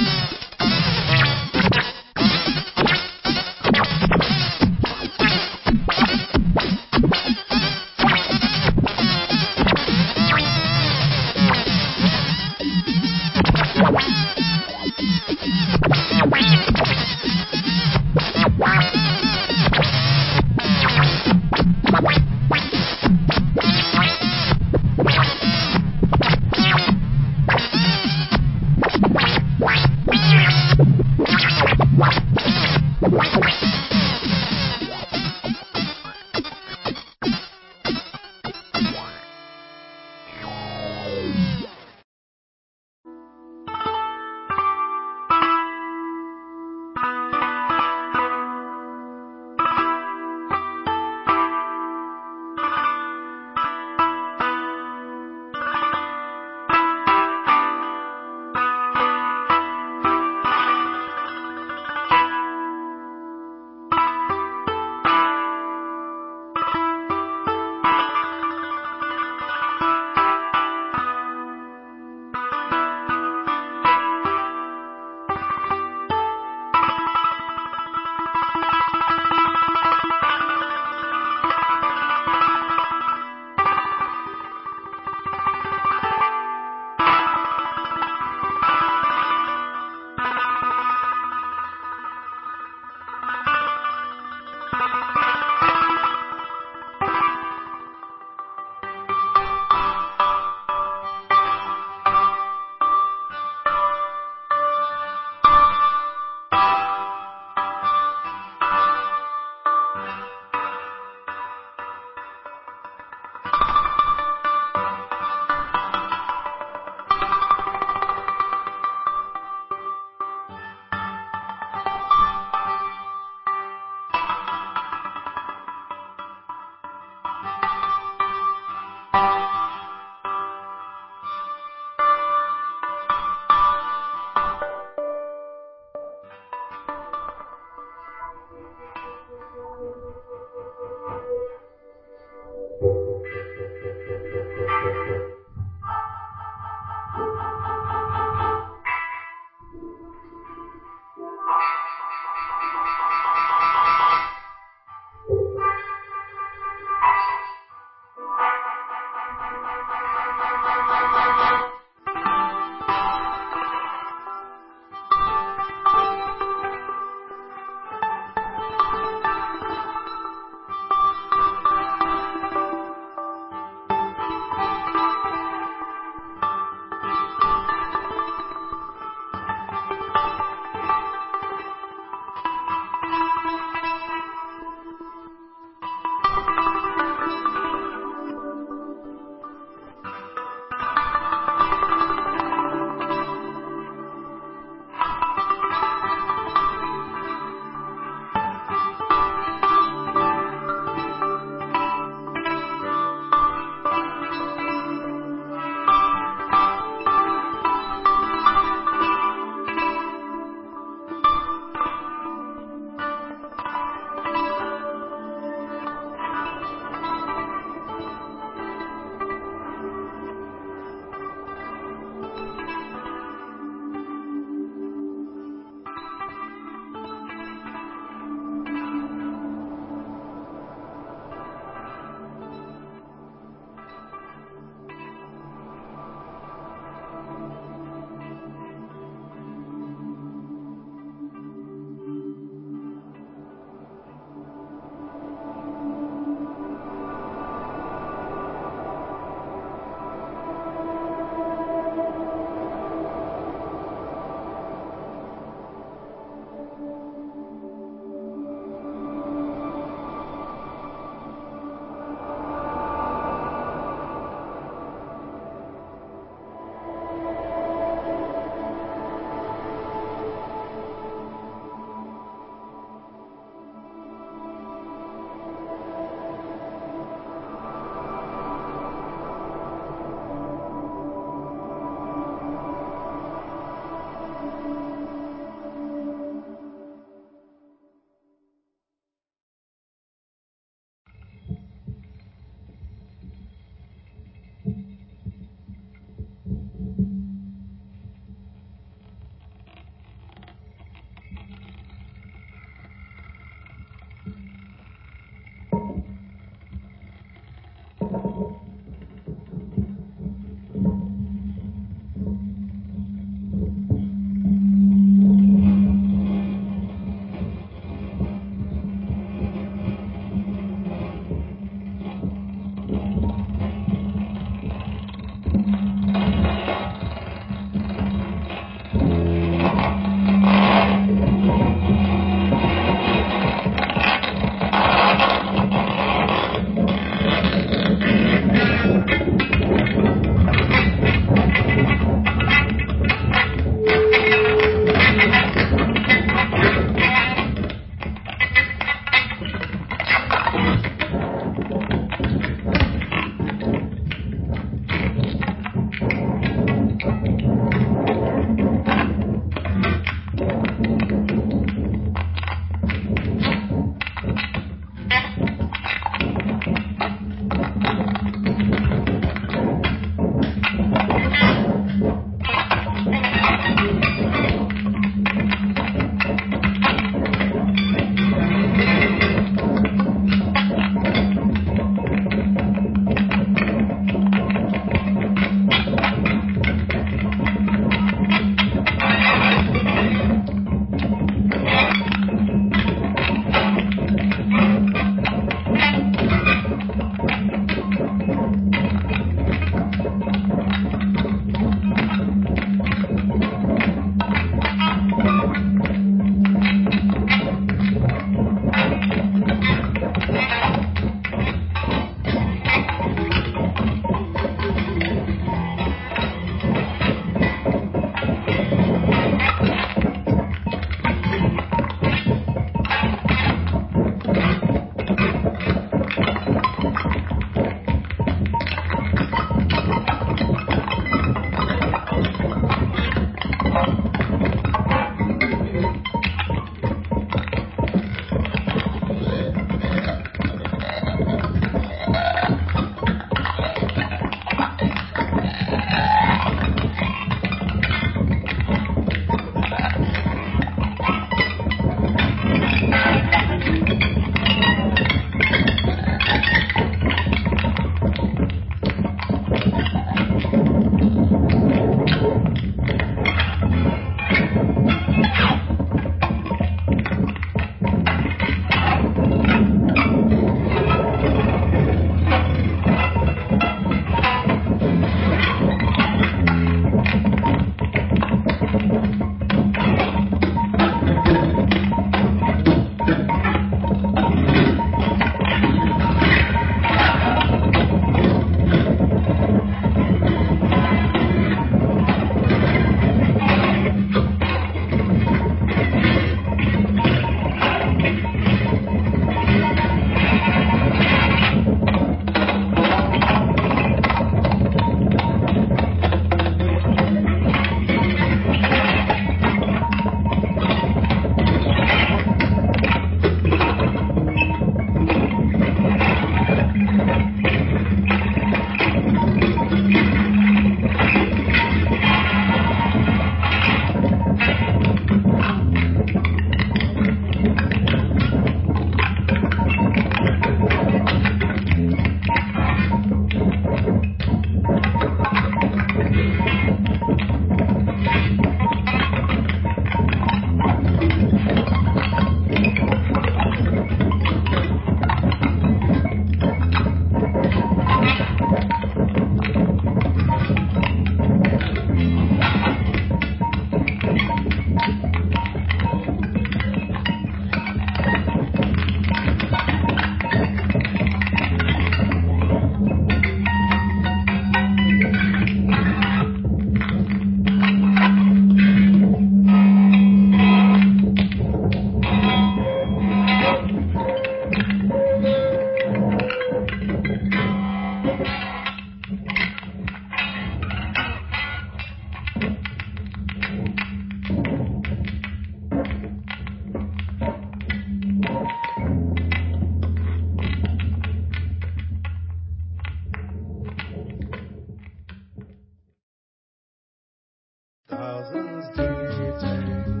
Thousands detained,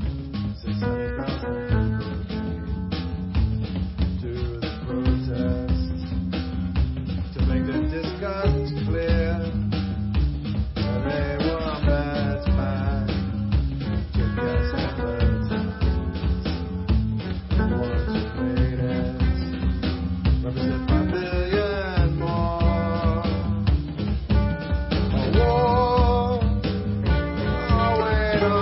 six hundred thousand to the protest to make the disgust clear. And they were bad back to guess at the times. And once you made it, represent five billion more. A war. Oh, wait, oh.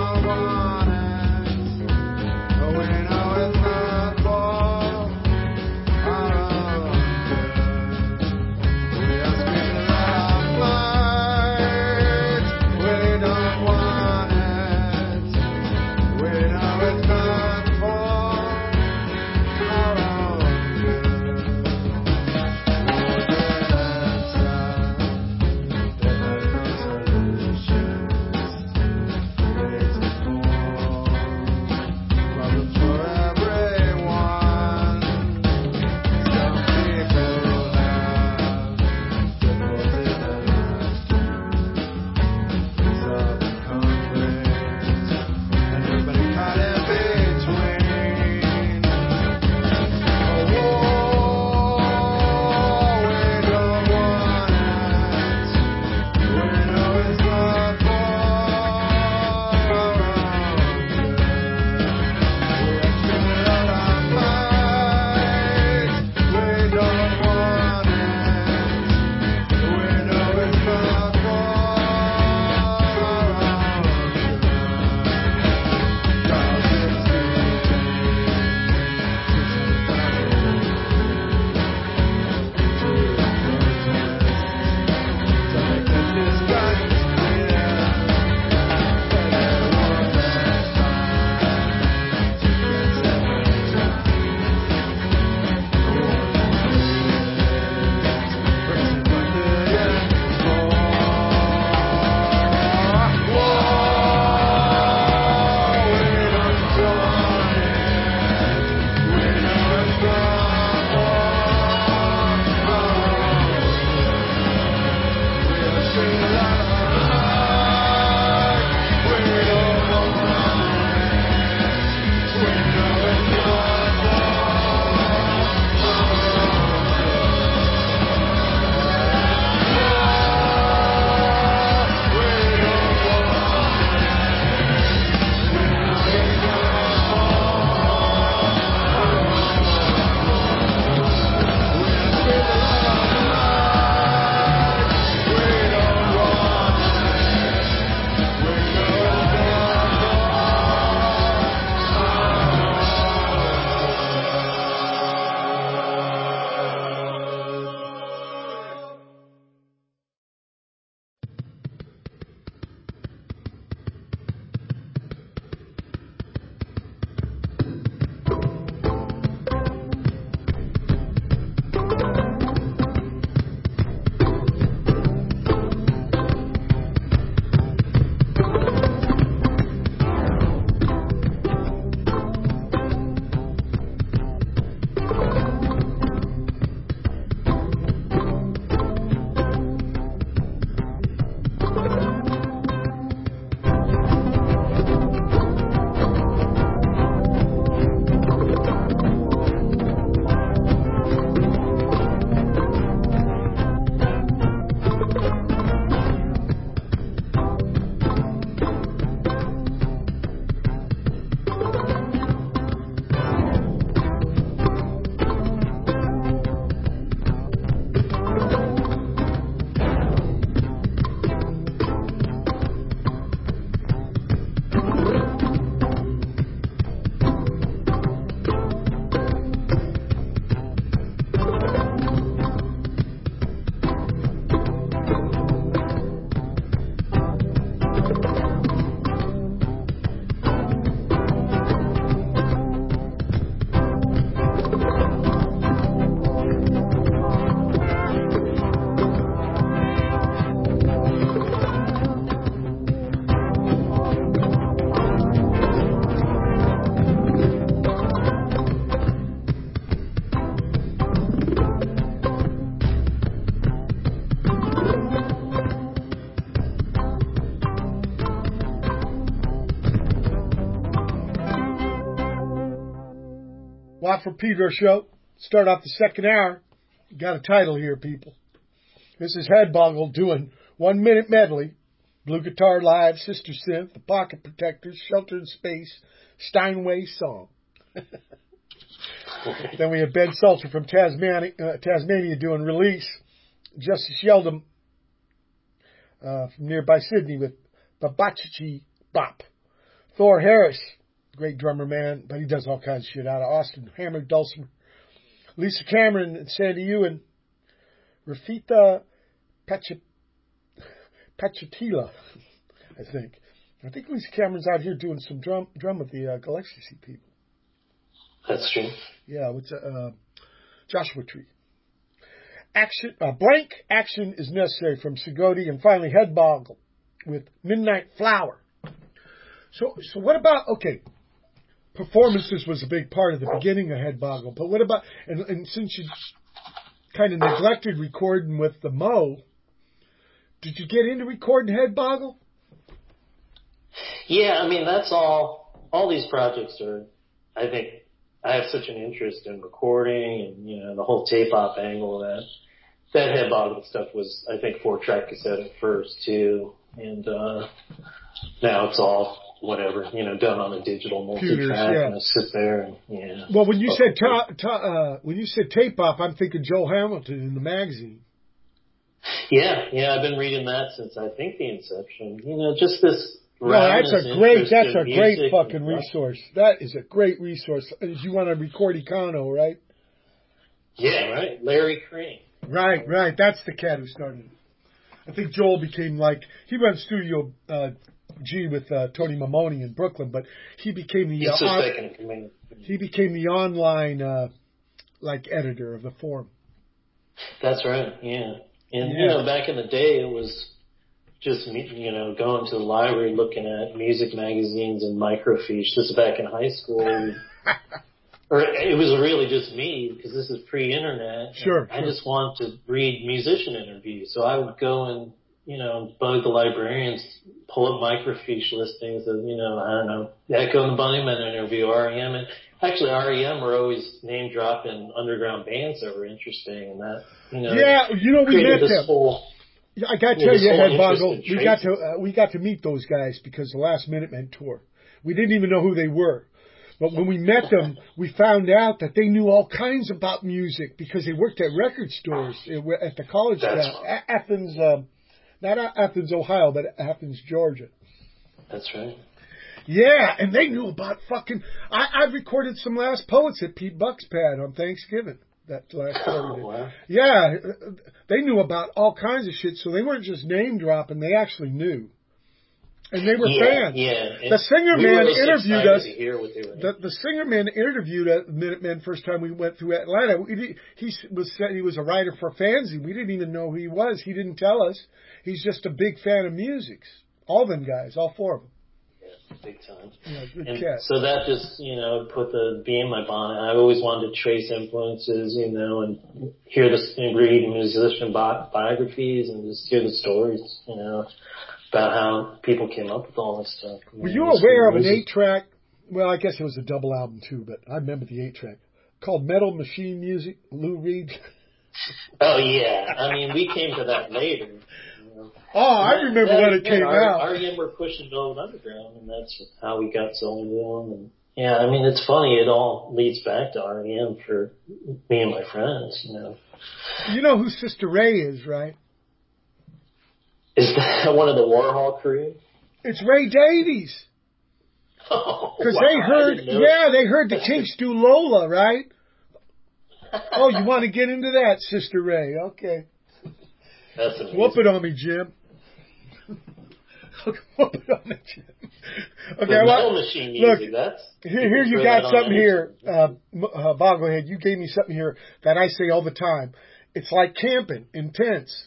Watt from Pedro show. Start off the second hour. Got a title here, people. This is Headboggle doing one minute medley. Blue Guitar Live, Sister Synth, The Pocket Protectors, Shelter in Space, Steinway Song. Then we have Ben Salter from Tasmania, uh, Tasmania doing Release. Justice Yeldham uh, from nearby Sydney with Babachichi Bop. Thor Harris, great drummer man, but he does all kinds of shit out of Austin. Hammer Dulcimer. Lisa Cameron and Sandy Ewan. Rafita Pachit. Pachatila, I think. I think Lisa Cameron's out here doing some drum drum with the uh, Galaxy people. That's true. Yeah, what's uh, Joshua Tree. Action, uh, blank action is necessary from Sigodi, and finally Headboggle with Midnight Flower. So, so what about okay? Performances was a big part of the beginning of Headboggle, but what about and, and since you kind of neglected recording with the Mo. Did you get into recording Headboggle? Yeah, I mean, that's all, all these projects are, I think, I have such an interest in recording and, you know, the whole tape-op angle that, that Headboggle stuff was, I think, four-track cassette at first, too. And, uh, now it's all, whatever, you know, done on a digital multi-track, yeah. And I sit there and, yeah. Well, when you oh, said, ta- ta- uh, when you said tape-op, I'm thinking Joel Hamilton in the magazine. Yeah, yeah, I've been reading that since I think the inception. You know, just this. No, that's a great. That's a great fucking resource. That is a great resource. If you want to record Econo, right? Yeah, right. Larry Crane. Right, right. That's the cat who started it. I think Joel became like he runs Studio uh, G with uh, Tony Mamoni in Brooklyn, but he became the. He's uh, on, second in command. He became the online uh, like editor of the forum. That's right. Yeah. And, yeah. you know, back in the day, it was just, you know, going to the library, looking at music magazines and microfiche. This is back in high school. Or it was really just me, because this is pre-internet. Sure. I sure. just wanted to read musician interviews. So I would go and, you know, bug the librarians, pull up microfiche listings of, you know, I don't know, Echo and the Bunnymen interview, R E M. And actually, R E M were always name dropping underground bands that were interesting, and that, you know, yeah, you know, we met them. Whole, yeah, I got to tell you, Headboggle, we got to uh, we got to meet those guys because the Last Minutemen tour. We didn't even know who they were, but when we met them, we found out that they knew all kinds about music because they worked at record stores at the college town, Athens, um, not Athens, Ohio, but Athens, Georgia. That's right. Yeah, and they knew about fucking... I, I recorded some Last Poets at Pete Buck's pad on Thanksgiving. That last oh, wow. Yeah, they knew about all kinds of shit, so they weren't just name-dropping, they actually knew. And they were yeah, fans. Yeah, the singer we man really interviewed us. The, the singer man interviewed at Minutemen first time we went through Atlanta. He, he was said he was a writer for Fanzine. We didn't even know who he was. He didn't tell us. He's just a big fan of music. All them guys, all four of them. Big time. Yeah, good and cat. So that just, you know, put the bee in my bonnet. I always wanted to trace influences, you know, and hear the, and read musician bi- biographies and just hear the stories, you know, about how people came up with all this stuff. Were you aware of an eight-track, well, I guess it was a double album too, but I remember the eight-track, called Metal Machine Music, Lou Reed? Oh, yeah. I mean, we came to that later. Oh, I that, remember that, when it yeah, came R- out. R E M were pushing Velvet Underground, and that's how we got so into them. And yeah, I mean, it's funny. It all leads back to R E M for me and my friends, you know. You know who Sister Ray is, right? Is that one of the Warhol crew? It's Ray Davies. Oh, Because wow, they heard, yeah, they heard the Kinks do Lola, right? Oh, you want to get into that, Sister Ray? Okay. That's amazing. Whoop it on me, Jim. Whoop it on me, Jim. Okay, the well, machine music, look, that's, here, here you got something here, uh, uh, Bogglehead. You gave me something here that I say all the time. It's like camping, intense.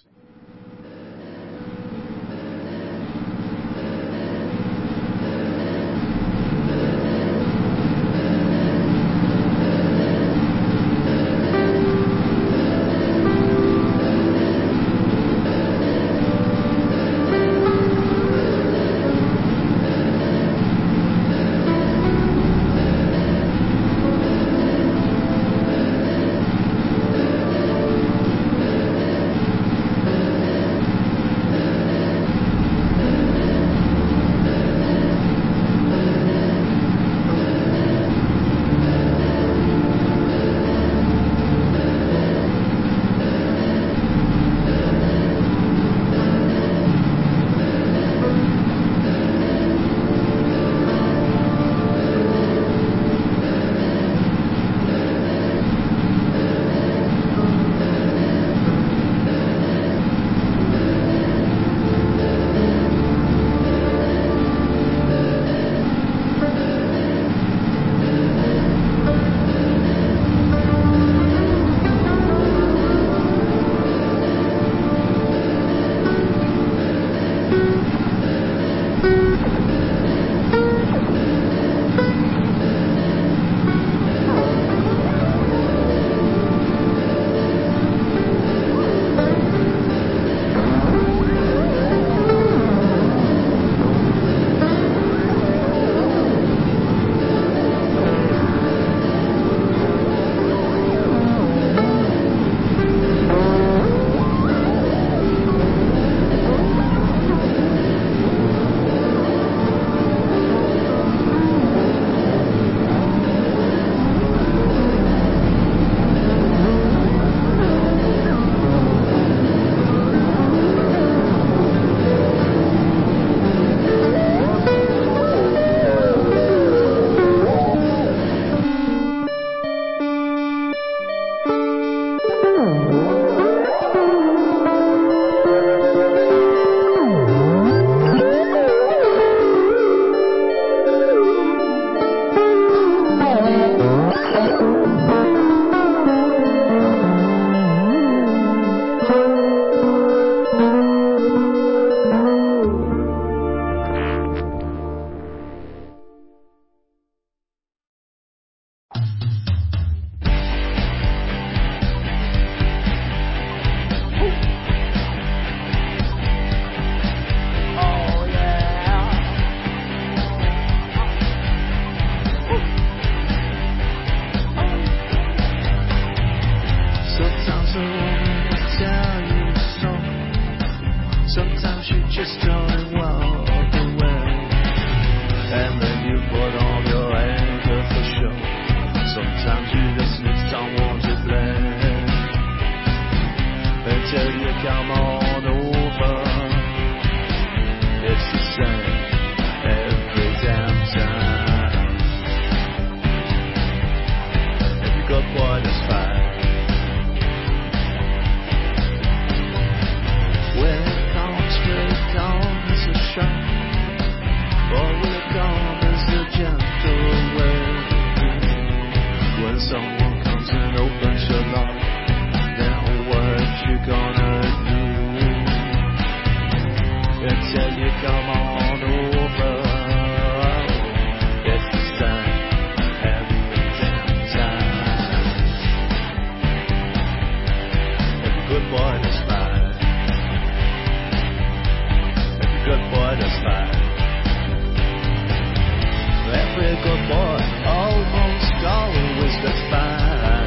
Every good boy almost always gets fine.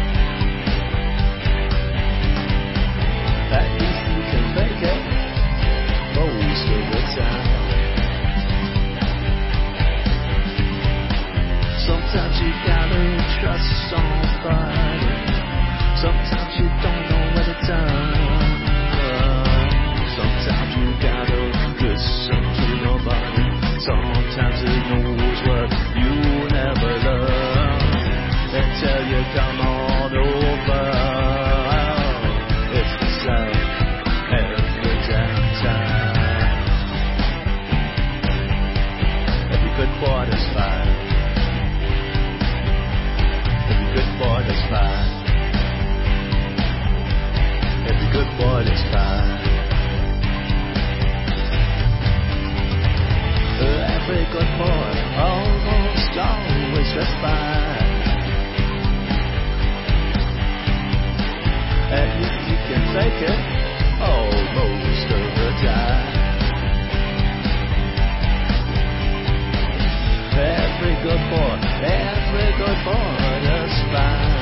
At least you can make it most of the time. Sometimes you gotta trust somebody. Sometimes you don't know where to turn. Sometimes you gotta listen to nobody. Sometimes it knows what you never learn. Until you come on over. It's the same every damn time. Every good boy is fine. Every good boy is fine. Every good boy is fine. Every good boy almost always gets fine. At least you can fake it almost of the time. Every good boy, every good boy is fine.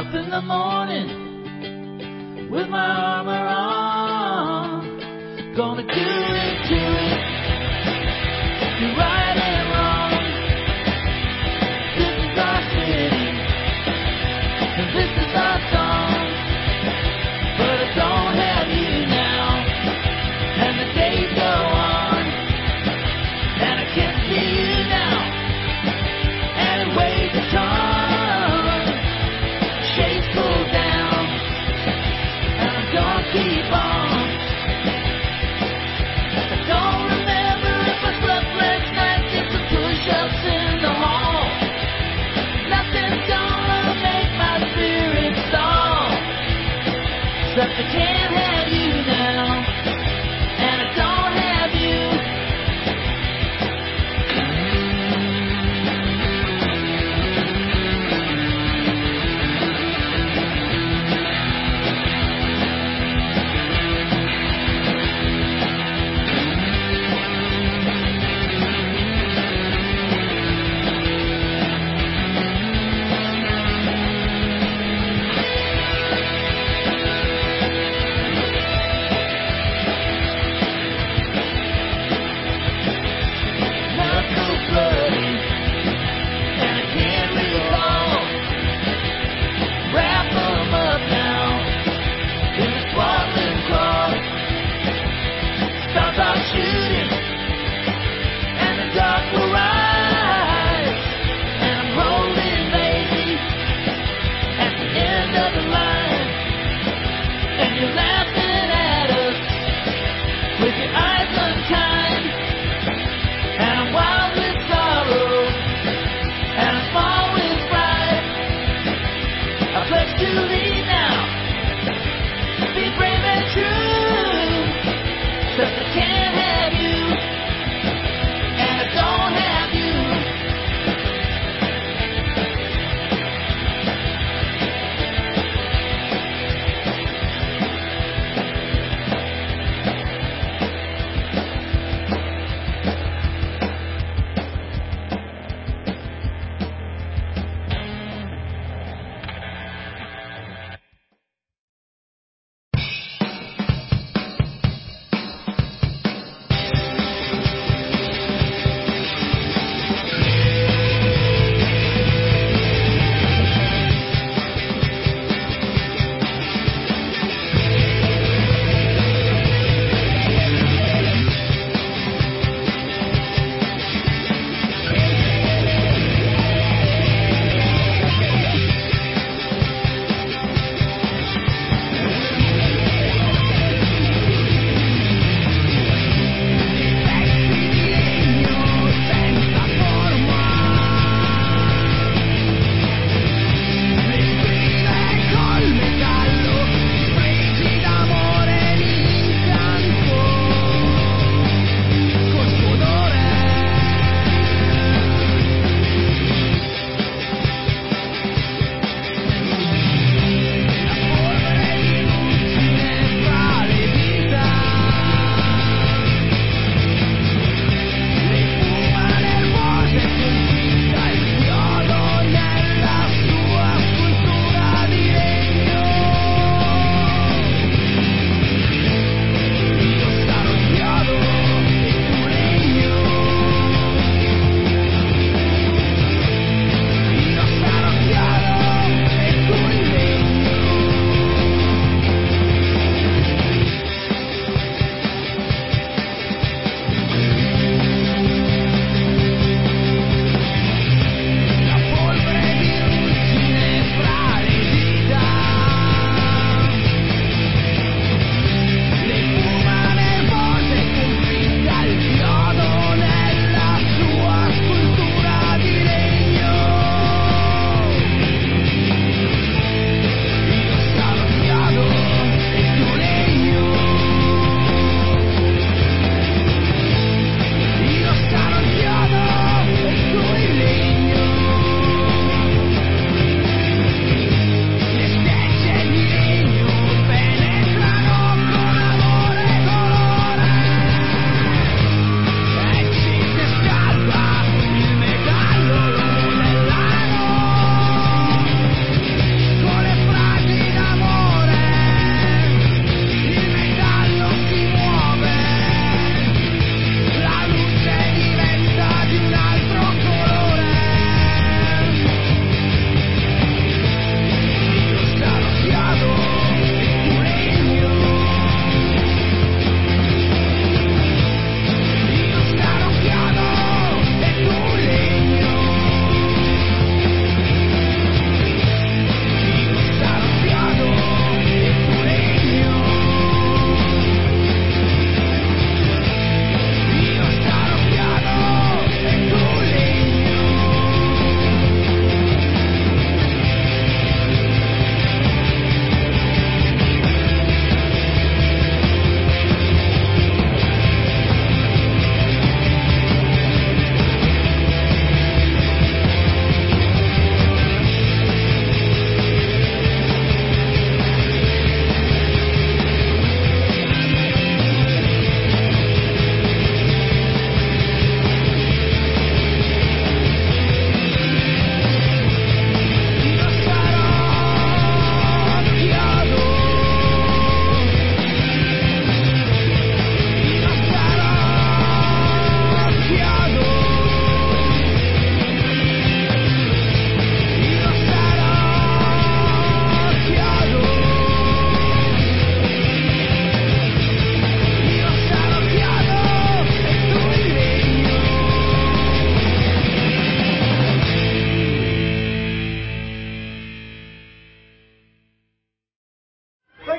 up in the morning with my armor on. Gonna do it, do it. You're right and wrong. This is our city, and this is our song. But I don't have you now, and the days go on, and I can't see you now, and it weighs a ton. Shades pulled down, and I'm gonna keep on. I don't remember if I slept last night, did some push-ups in the hall. Nothing's gonna make my spirit stall, except I can't have you now, and I don't have you.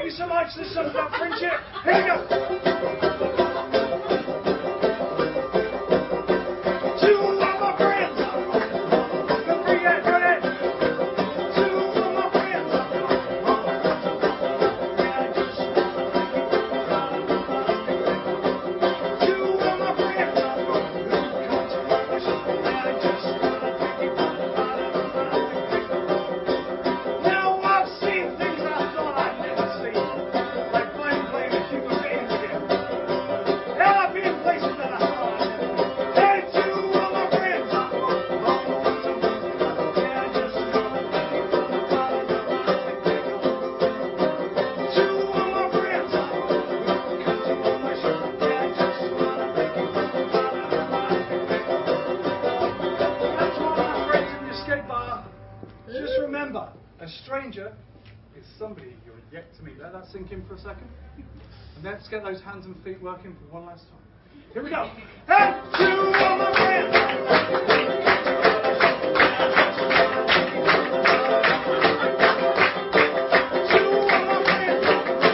you so much. This song's about friendship. Here we go. Two of my friends. Good for you, go ahead. Two of my friends. Two of my friends. Now I've seen things I thought I'd never see, like flying plane and human beings again. And I've been places that I thought I'd never been. Hey, two of my friends. Yeah, I just two of my friends. That's one of my friends in the skate bar. Just remember, a stranger is somebody you're yet to meet. Let that sink in for a second. And let's get those hands and feet working for one last time. Here we go. Hey, two of my friends. Two of my friends.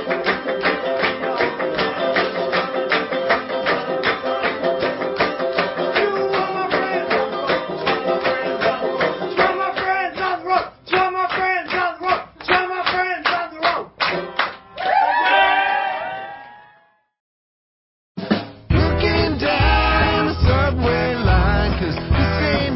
Two of my friends. Two of my friends on the road. Two of my friends on the road. Two of my friends on the road. Looking down the subway line, 'cause this ain't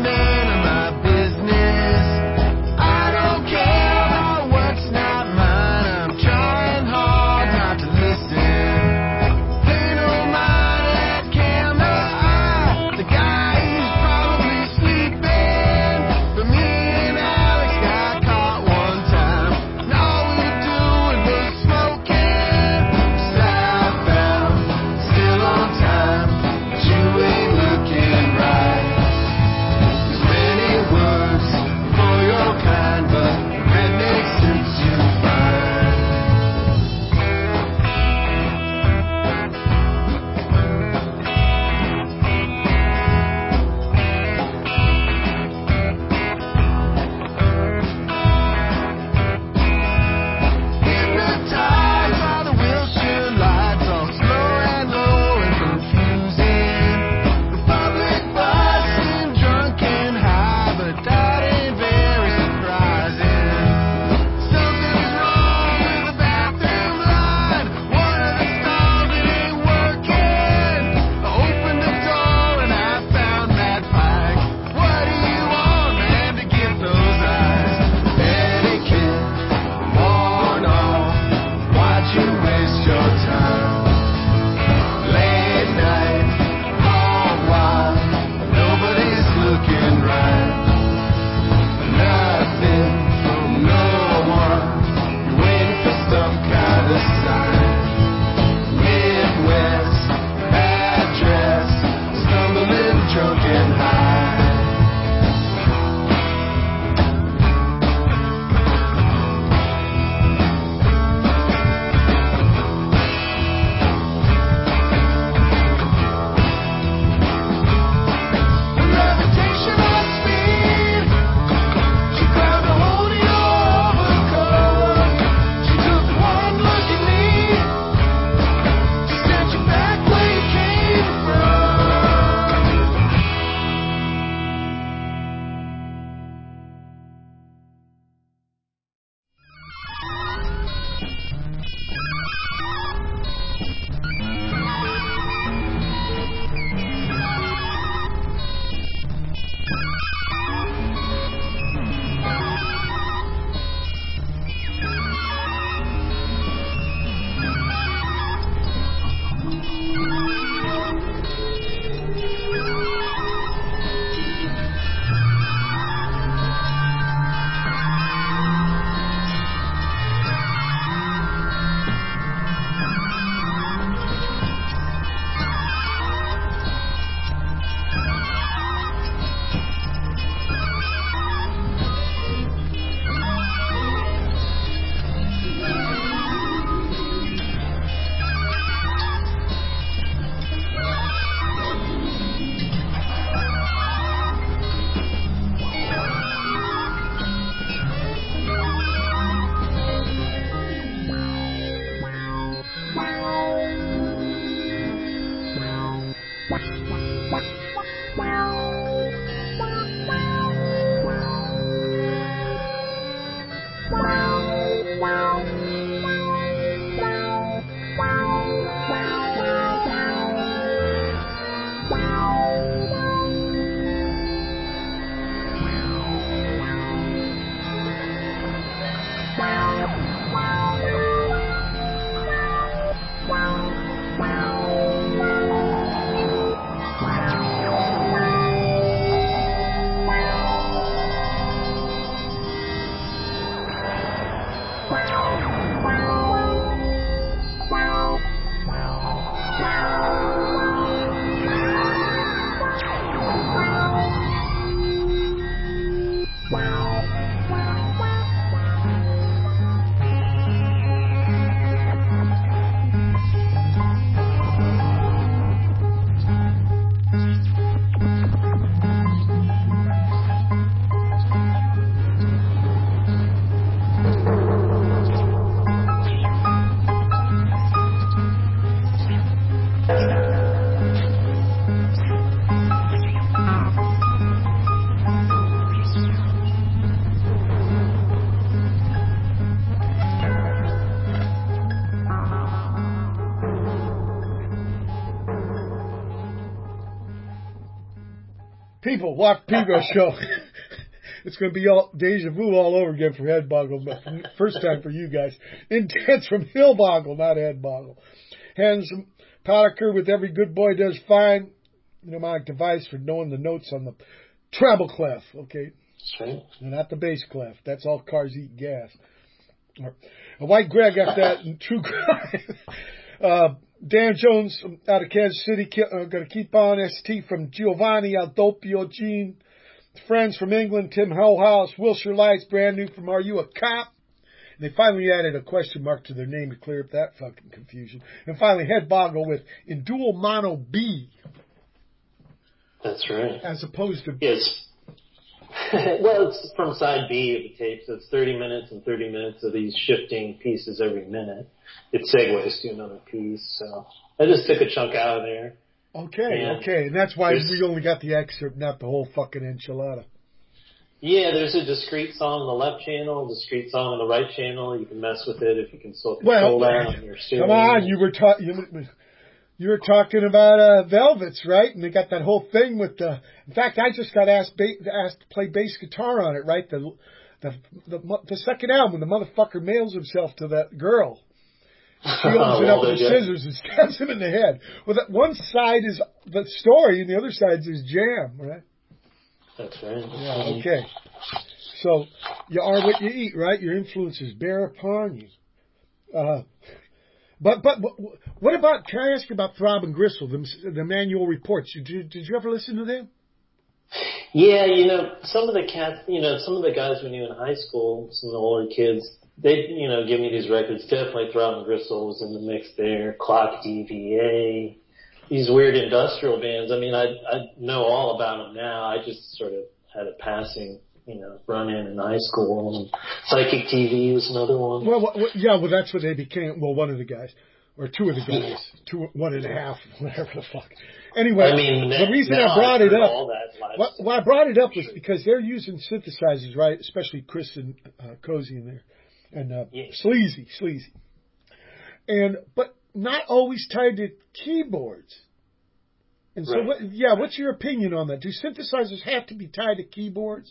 People, watch Pedro show. It's going to be all deja vu all over again for Headboggle, but first time for you guys. Intense from Hillboggle, not Headboggle. Handsome Palaker with Every Good Boy Does Fine. Mnemonic device for knowing the notes on the treble clef, okay? Right. Not the bass clef. That's all cars eat gas. A White Greg after that in True Crime. uh, Dan Jones out of Kansas City, uh, going to keep on. S T from Giovanni Aldopio, Gene. Friends from England, Tim Hellhouse, Wilshire Lights, brand new from Are You a Cop? And they finally added a question mark to their name to clear up that fucking confusion. And finally, Headboggle with In Dual Mono B. That's right. As opposed to... Yes. Well, it's from side B of the tape, so it's thirty minutes and thirty minutes of these shifting pieces every minute. It segues to another piece, so I just took a chunk out of there. Okay, and okay, and that's why we only got the excerpt, not the whole fucking enchilada. Yeah, there's a discrete song on the left channel, a discrete song on the right channel. You can mess with it if you can control well, that on your stereo. Come on, you were talking... You, You were talking about uh, Velvets, right? And they got that whole thing with the. In fact, I just got asked ba- asked to play bass guitar on it, right? The, the the the second album, the motherfucker mails himself to that girl. And she opens it up with scissors and stabs him in the head. Well, that one side is the story, and the other side is his jam, right? That's right. Yeah. Okay. So you are what you eat, right? Your influences bear upon you. Uh, But but what about? Can I ask you about Throb and Gristle, the, the manual reports? Did you, did you ever listen to them? Yeah, you know, some of the cats, you know, some of the guys we knew in high school, some of the older kids, they, you know, give me these records. Definitely Throb and Gristle was in the mix there. Clock D V A, these weird industrial bands. I mean, I I know all about them now. I just sort of had a passing, you know, run in in high school. And Psychic T V was another one. Well, well, yeah, well, that's what they became. Well, one of the guys, or two of the guys, yeah. two, one and a half, whatever the fuck. Anyway, I mean, the reason I brought it up, what, why I brought it up was because they're using synthesizers, right? Especially Chris and uh, Cozy in there, and uh, yeah. Sleazy, Sleazy, and but not always tied to keyboards. And so, right. what, yeah, what's your opinion on that? Do synthesizers have to be tied to keyboards?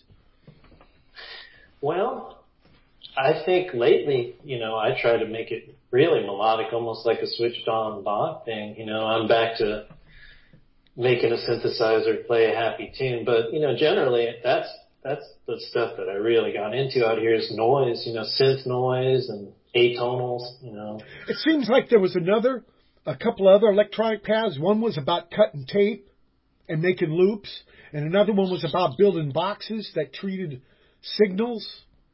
Well, I think lately, you know, I try to make it really melodic, almost like a switched on Bach thing. You know, I'm back to making a synthesizer play a happy tune. But, you know, generally that's, that's the stuff that I really got into out here is noise, you know, synth noise and atonals, you know. It seems like there was another, a couple other electronic paths. One was about cutting tape and making loops. And another one was about building boxes that treated signals.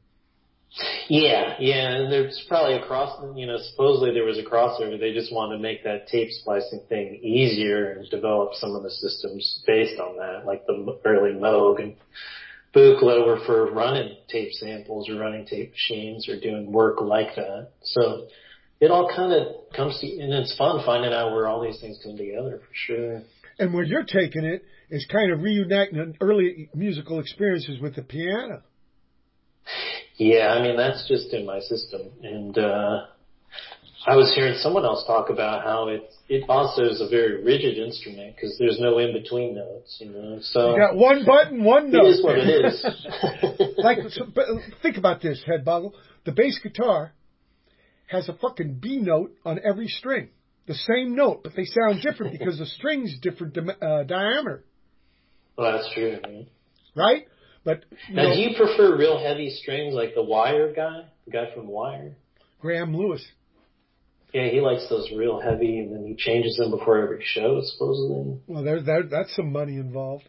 Yeah, yeah, and there's probably a cross, you know, supposedly there was a crossover. They just wanted to make that tape splicing thing easier and develop some of the systems based on that, like the early Moog and Buchla were for running tape samples or running tape machines or doing work like that. So it all kind of comes to, and it's fun finding out where all these things come together for sure. And where you're taking it is kind of reuniting early musical experiences with the piano. Yeah, I mean, that's just in my system. And uh I was hearing someone else talk about how it it also is a very rigid instrument because there's no in-between notes, you know. So you got one button, one note. It is what it is. Like, so, but think about this, Headboggle. The bass guitar has a fucking B note on every string. The same note, but they sound different because the string's different uh, diameter. Well, that's true, man. Right? But now, know, do you prefer real heavy strings like the Wire guy, the guy from Wire? Graham Lewis. Yeah, he likes those real heavy, and then he changes them before every show, supposedly. Well, there, there, that's some money involved.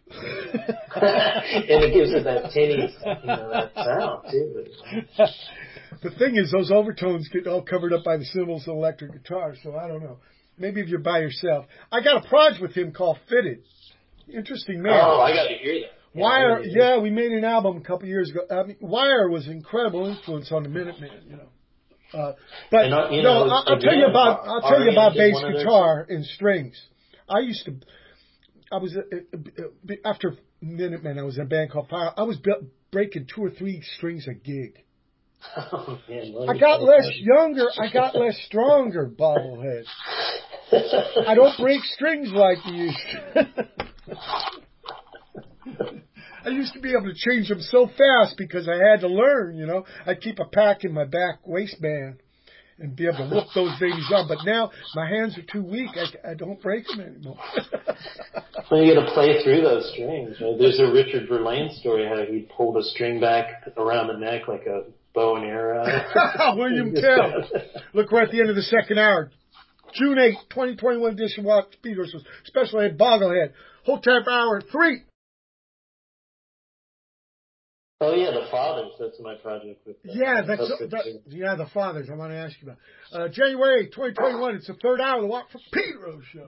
And it gives it that tinny, you know, that sound, too. The thing is, those overtones get all covered up by the cymbals and electric guitar, so I don't know. Maybe if you're by yourself. I got a project with him called Fitted. Interesting man. Oh, I got to hear that. Yeah, Wire, yeah, we made an album a couple years ago. I mean, Wire was an incredible influence on the Minutemen, you know. Uh, but and, uh, you no, know, I'll, I'll again, tell you about I'll tell you about bass guitar and strings. I used to, I was uh, after Minutemen, I was in a band called Fire. I was breaking two or three strings a gig. Oh, man, I got less younger. I got less stronger, bobblehead. I don't break strings like you used to. I used to be able to change them so fast because I had to learn, you know. I'd keep a pack in my back waistband and be able to whoop those babies on. But now my hands are too weak. I, I don't break them anymore. Well, you got to play through those strings. Right? There's a Richard Verlaine story how he pulled a string back around the neck like a bow and arrow. William Tell. Look, we're at the end of the second hour. June eighth, twenty twenty-one edition Walk Speed Horses. Special Ed Bogglehead. Hold time for hour three. Oh yeah, the Fathers. That's my project with. Uh, yeah, that's that, yeah, the Fathers. I want to ask you about uh, January eighth, twenty twenty-one. It's the third hour of the Walk for Pedro show.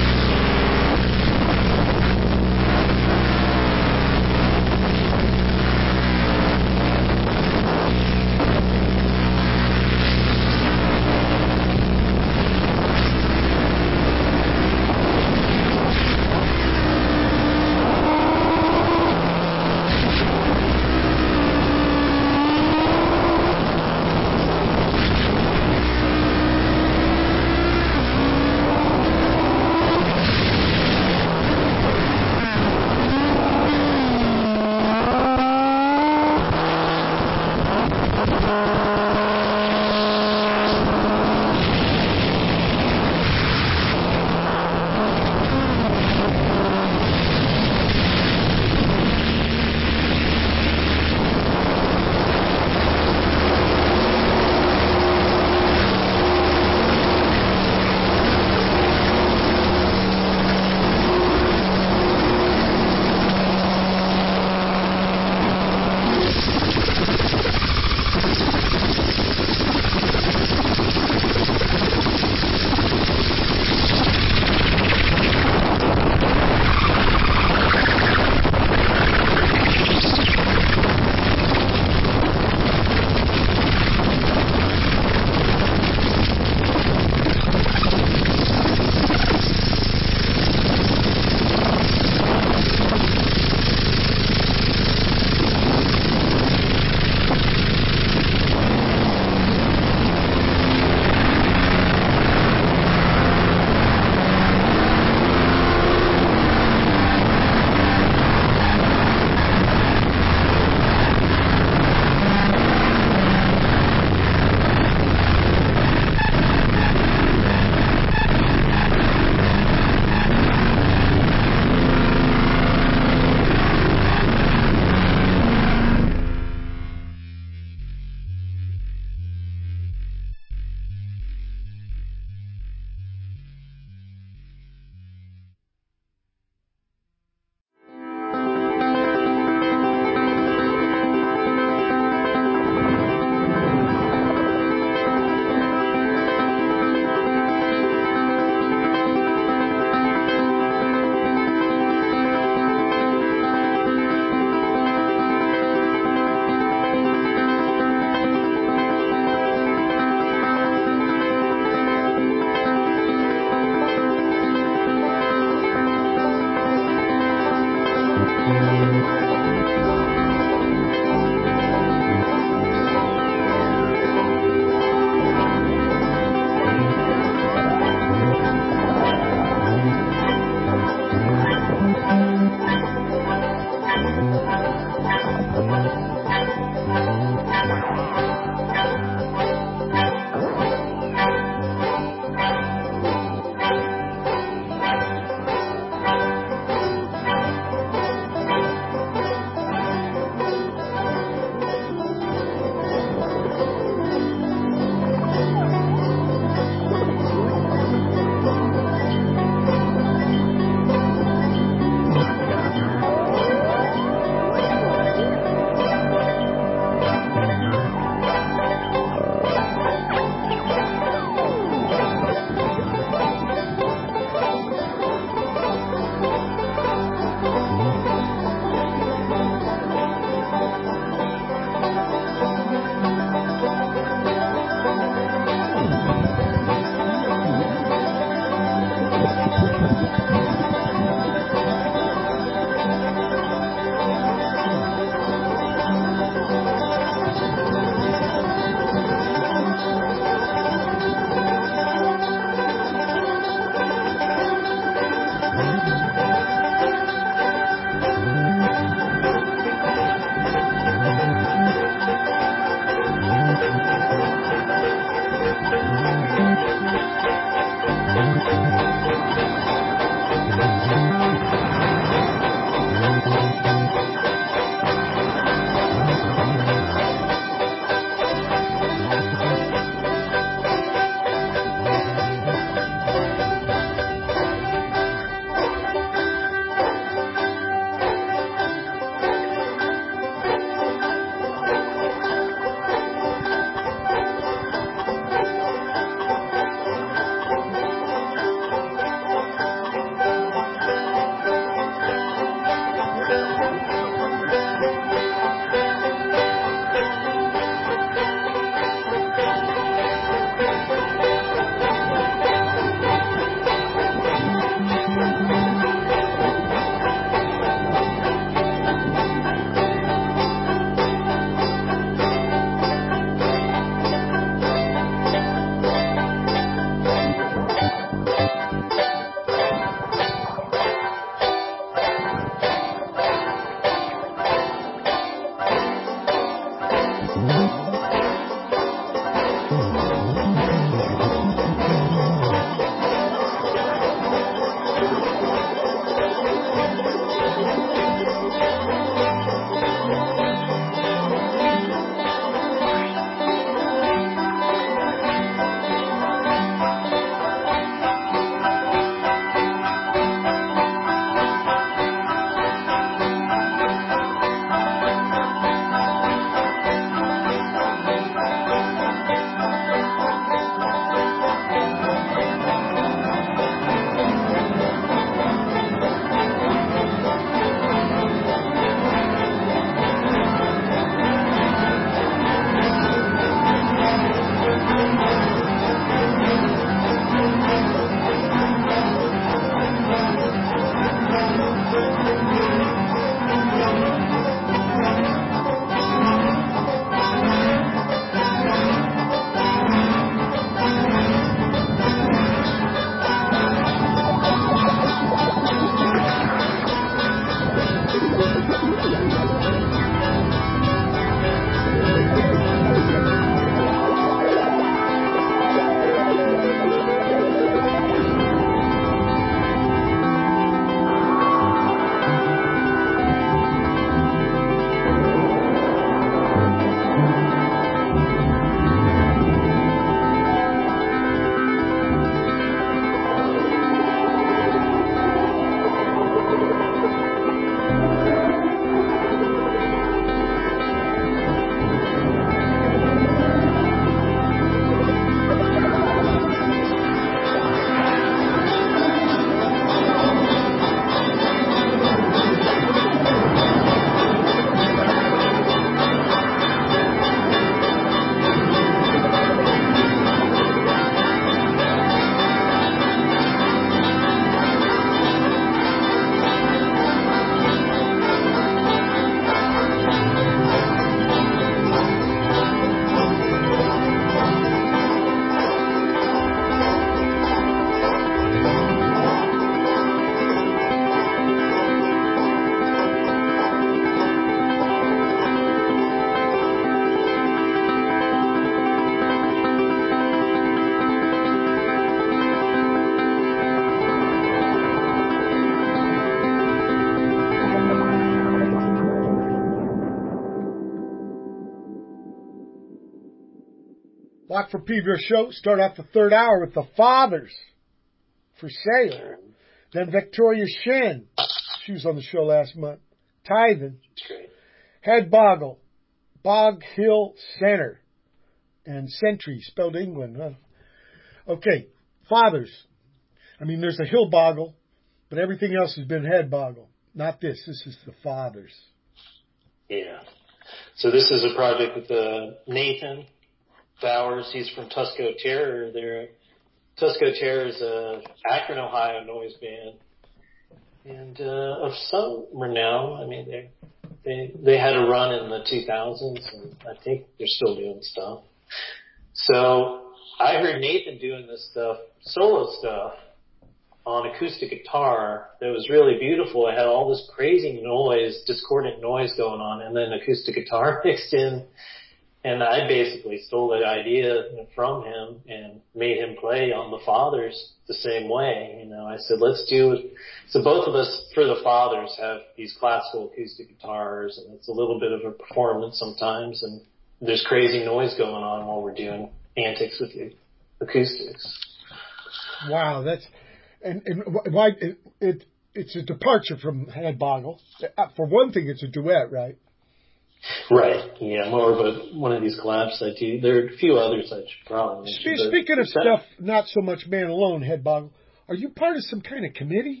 Block for P V R show. Start off the third hour with the Fathers for Sale. Then Victoria Shen. She was on the show last month. Tithing. Head Boggle. Bog Hill Center. And Century, spelled England, huh? Okay, Fathers. I mean, there's a Hill Boggle, but everything else has been Head Boggle. Not this. This is the Fathers. Yeah. So this is a project with uh, Nathan Bowers. He's from Tusco Terror. They're, Tusco Terror is a Akron, Ohio noise band. And uh, of some renown. I mean, they they they had a run in the two thousands, and I think they're still doing stuff. So I heard Nathan doing this stuff, solo stuff, on acoustic guitar that was really beautiful. It had all this crazy noise, discordant noise going on, and then acoustic guitar mixed in. And I basically stole that idea from him and made him play on the Fathers the same way. You know, I said, let's do it. So both of us, for the Fathers, have these classical acoustic guitars, and it's a little bit of a performance sometimes, and there's crazy noise going on while we're doing antics with the acoustics. Wow, that's and and why it, it it's a departure from Head Boggle. For one thing, it's a duet, right? Right. Yeah, more of a one of these collabs I do. There are a few others I should probably mention. Spe- Speaking of stuff, not so much man alone, Head Boggle. Are you part of some kind of committee?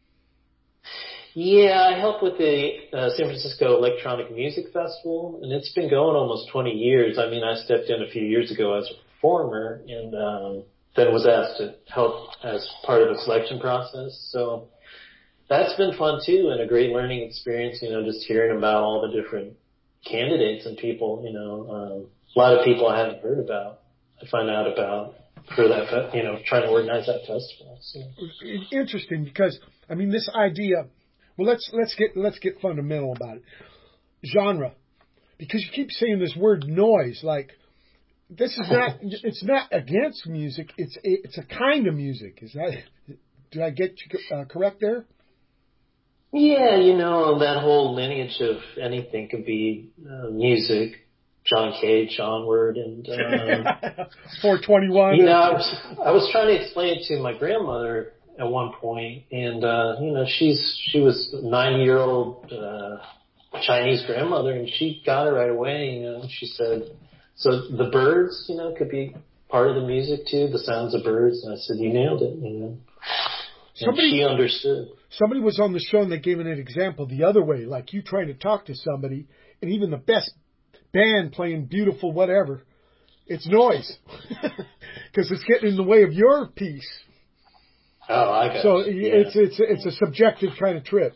Yeah, I help with the uh, San Francisco Electronic Music Festival, and it's been going almost twenty years. I mean, I stepped in a few years ago as a performer, and um, then was asked to help as part of the selection process. So that's been fun too, and a great learning experience. You know, just hearing about all the different candidates and people. You know, um, a lot of people I hadn't heard about. I find out about for that. You know, trying to organize that festival. So. Interesting, because I mean, this idea. Well, let's let's get let's get fundamental about it. Genre, because you keep saying this word noise. Like, this is not. It's not against music. It's it's a kind of music. Is that? Did I get you uh, correct there? Yeah, you know, that whole lineage of anything could be uh, music. John Cage onward, and um, four twenty-one. You know, I was I was trying to explain it to my grandmother at one point, and uh, you know, she's she was a ninety-year-old uh, Chinese grandmother, and she got it right away. You know, she said, "So the birds, you know, could be part of the music too, the sounds of birds." And I said, "You nailed it." You know, and somebody, she understood. Somebody was on the show and they gave an example the other way, like you trying to talk to somebody, and even the best band playing beautiful whatever, it's noise because it's getting in the way of your piece. Oh, I got so you. it's yeah. it's it's a subjective kind of trip.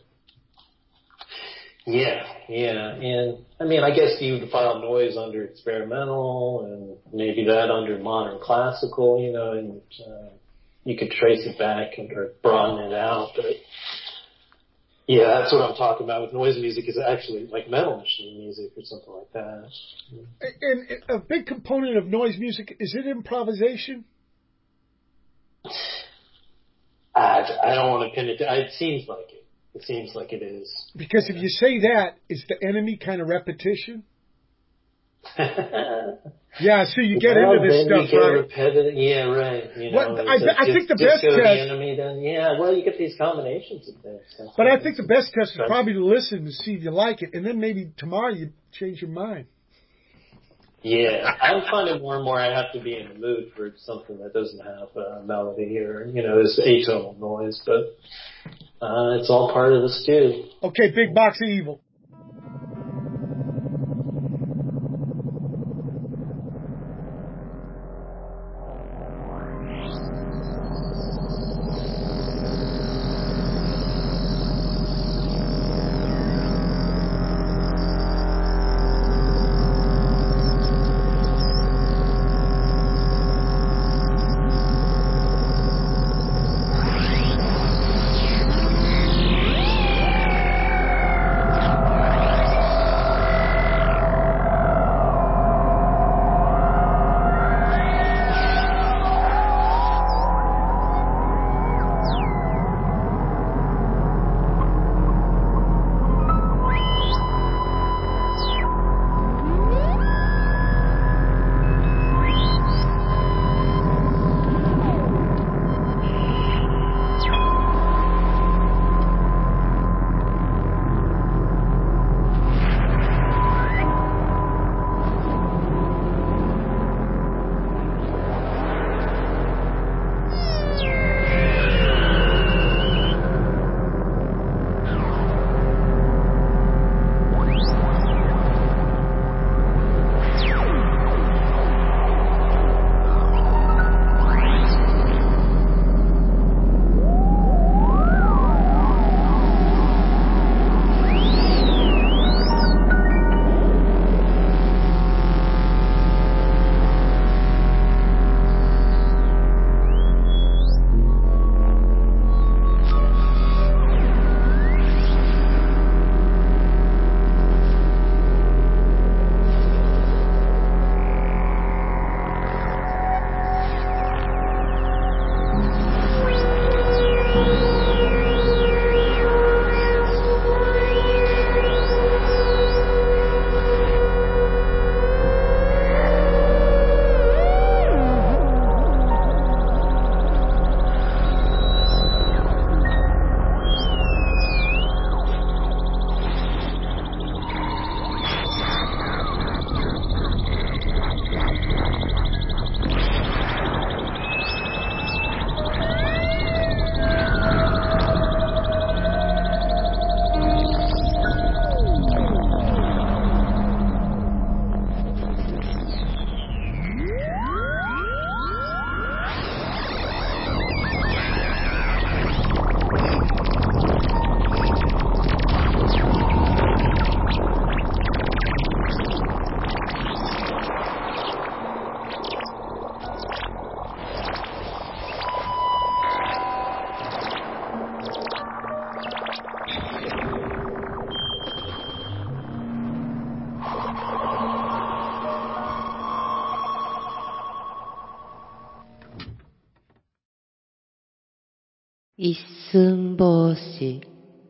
Yeah, yeah, and I mean, I guess you would file noise under experimental, and maybe that under modern classical, you know, and uh, you could trace it back and or broaden it out. But yeah, that's what I'm talking about with noise music. Is actually like metal machine music or something like that. And a big component of noise music, is it improvisation? I, I don't want to pin it down. It seems like it. It seems like it is. Because if you say that, is the enemy kind of repetition? Yeah, so you get well, into this then stuff, you get right? Repetitive, yeah, right. You know, well, I, I just, think the just best go test. The enemy, then yeah. Well, you get these combinations of things. So but I think the best test is probably to listen to see if you like it, and then maybe tomorrow you change your mind. Yeah, I'm finding more and more I have to be in the mood for something that doesn't have a melody or, you know, this atonal noise, but uh, it's all part of the stew. Okay, Big Box of Evil. 一寸法師。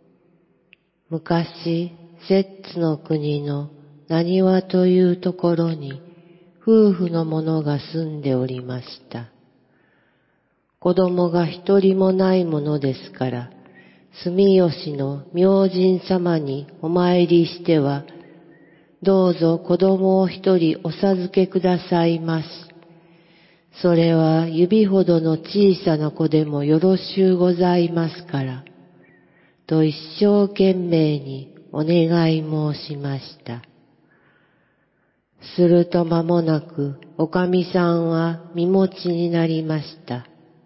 昔、摂津の国の浪速というところに夫婦の者が住んでおりました。子供が一人もないものですから、住吉の明神様にお参りしては、どうぞ子供を一人お授けくださいまし。それは指ほどの小さな子でもよろしゅうございますから、と一生懸命にお願い申しました。すると間もなく、おかみさんは身持ちになりました。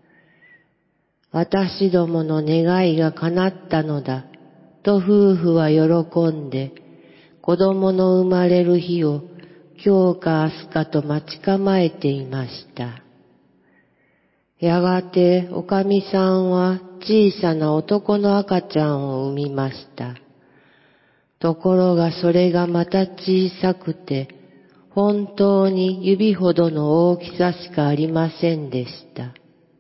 私どもの願いが叶ったのだ、と夫婦は喜んで、子供の生まれる日を今日か明日かと待ち構えていました。やがておかみさんは小さな男の赤ちゃんを産みました。ところがそれがまた小さくて、本当に指ほどの大きさしかありませんでした。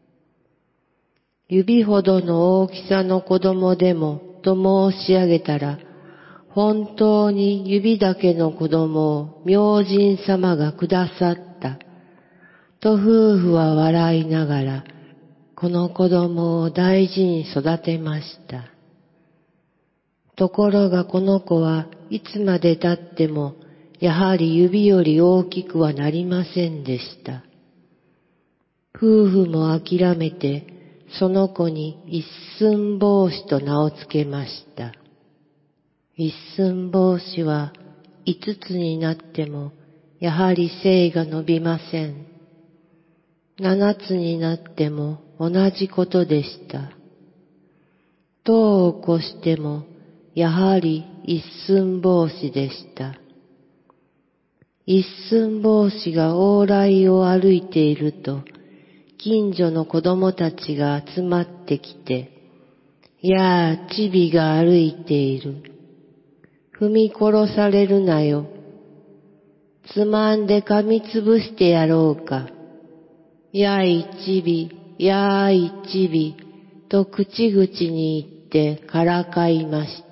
指ほどの大きさの子供でもと申し上げたら、本当に指だけの子供を明神様がくださった。と夫婦は笑いながら、この子供を大事に育てました。ところがこの子はいつまで経っても、やはり指より大きくはなりませんでした。夫婦も諦めて、その子に一寸法師と名をつけました。一寸法師は五つになっても、やはり精が伸びません。七つになっても同じことでした。十を越しても、やはり一寸法師でした。一寸法師が往来を歩いていると、近所の子供たちが集まってきて、やあ、チビが歩いている。踏み殺されるなよ。つまんで噛みつぶしてやろうか。やいチビ、やいチビ、と口々に言ってからかいました。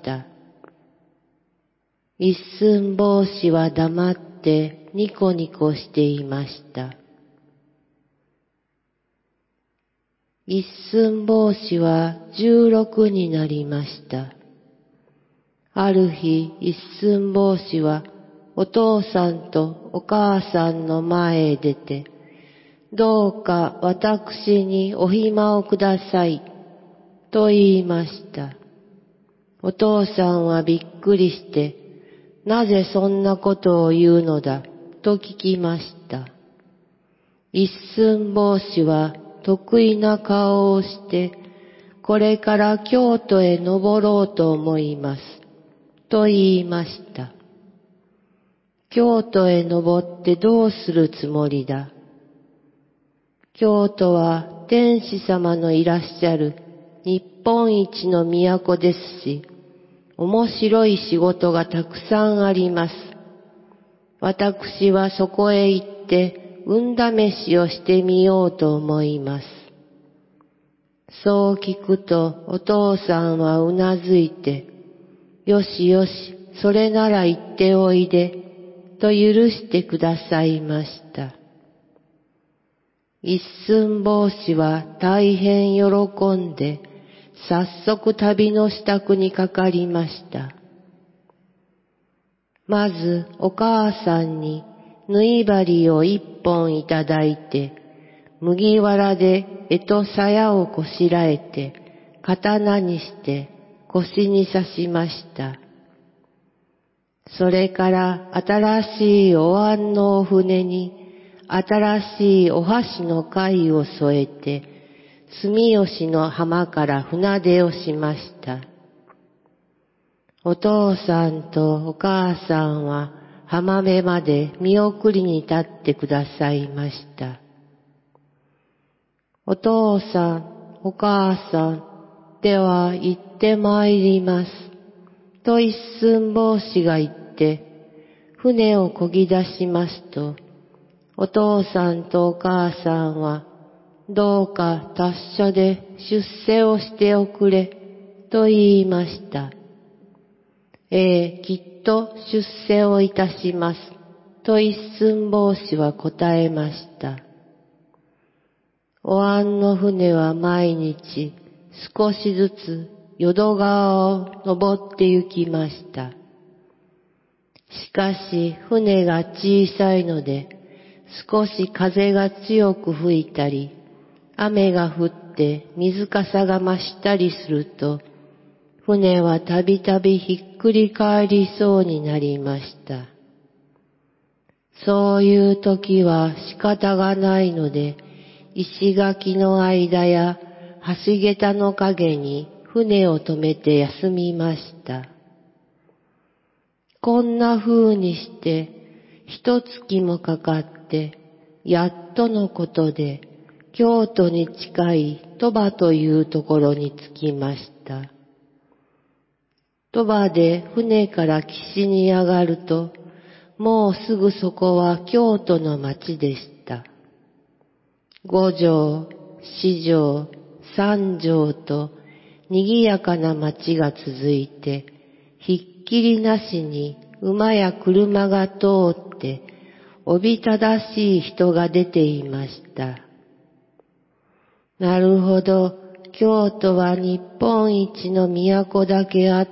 一寸法師は黙ってニコニコしていました。一寸法師は十六になりました。ある日、一寸法師はお父さんとお母さんの前へ出て、どうか私にお暇をください、と言いました。お父さんはびっくりして、なぜそんなことを言うのだ、と聞きました。一寸法師は得意な顔をして、これから京都へ登ろうと思います、と言いました。京都へ登ってどうするつもりだ。京都は天使様のいらっしゃる日本一の都ですし、面白い仕事がたくさんあります。私はそこへ行って運試しをしてみようと思います。そう聞くとお父さんはうなずいて、よしよし、それなら行っておいで、と許してくださいました。一寸法師は大変喜んで、早速旅の支度にかかりました。まずお母さんに縫い針を一本いただいて、麦わらで干支鞘をこしらえて、刀にして腰に刺しました。それから新しいお椀のお船に新しいお箸の貝を添えて、住吉の浜から船出をしました。お父さんとお母さんは浜辺まで見送りに立ってくださいました。お父さん、お母さん、では行ってまいります、と一寸法師が言って、船を漕ぎ出しますと、お父さんとお母さんはどうか達者で出世をしておくれ、と言いました。ええ、きっと出世をいたします、と一寸法師は答えました。お椀の船は毎日少しずつ淀川を登って行きました。しかし船が小さいので、少し風が強く吹いたり、雨が降って水かさが増したりすると、船はたびたびひっくり返りそうになりました。そういう時は仕方がないので、石垣の間や橋桁の陰に船を止めて休みました。こんな風にして一月もかかって、やっとのことで京都に近い鳥羽というところに着きました。鳥羽で船から岸に上がると、もうすぐそこは京都の町でした。五条、四条、三条と賑やかな町が続いて、ひっきりなしに馬や車が通って、おびただしい人が出ていました。なるほど、京都は日本一の都だけあって、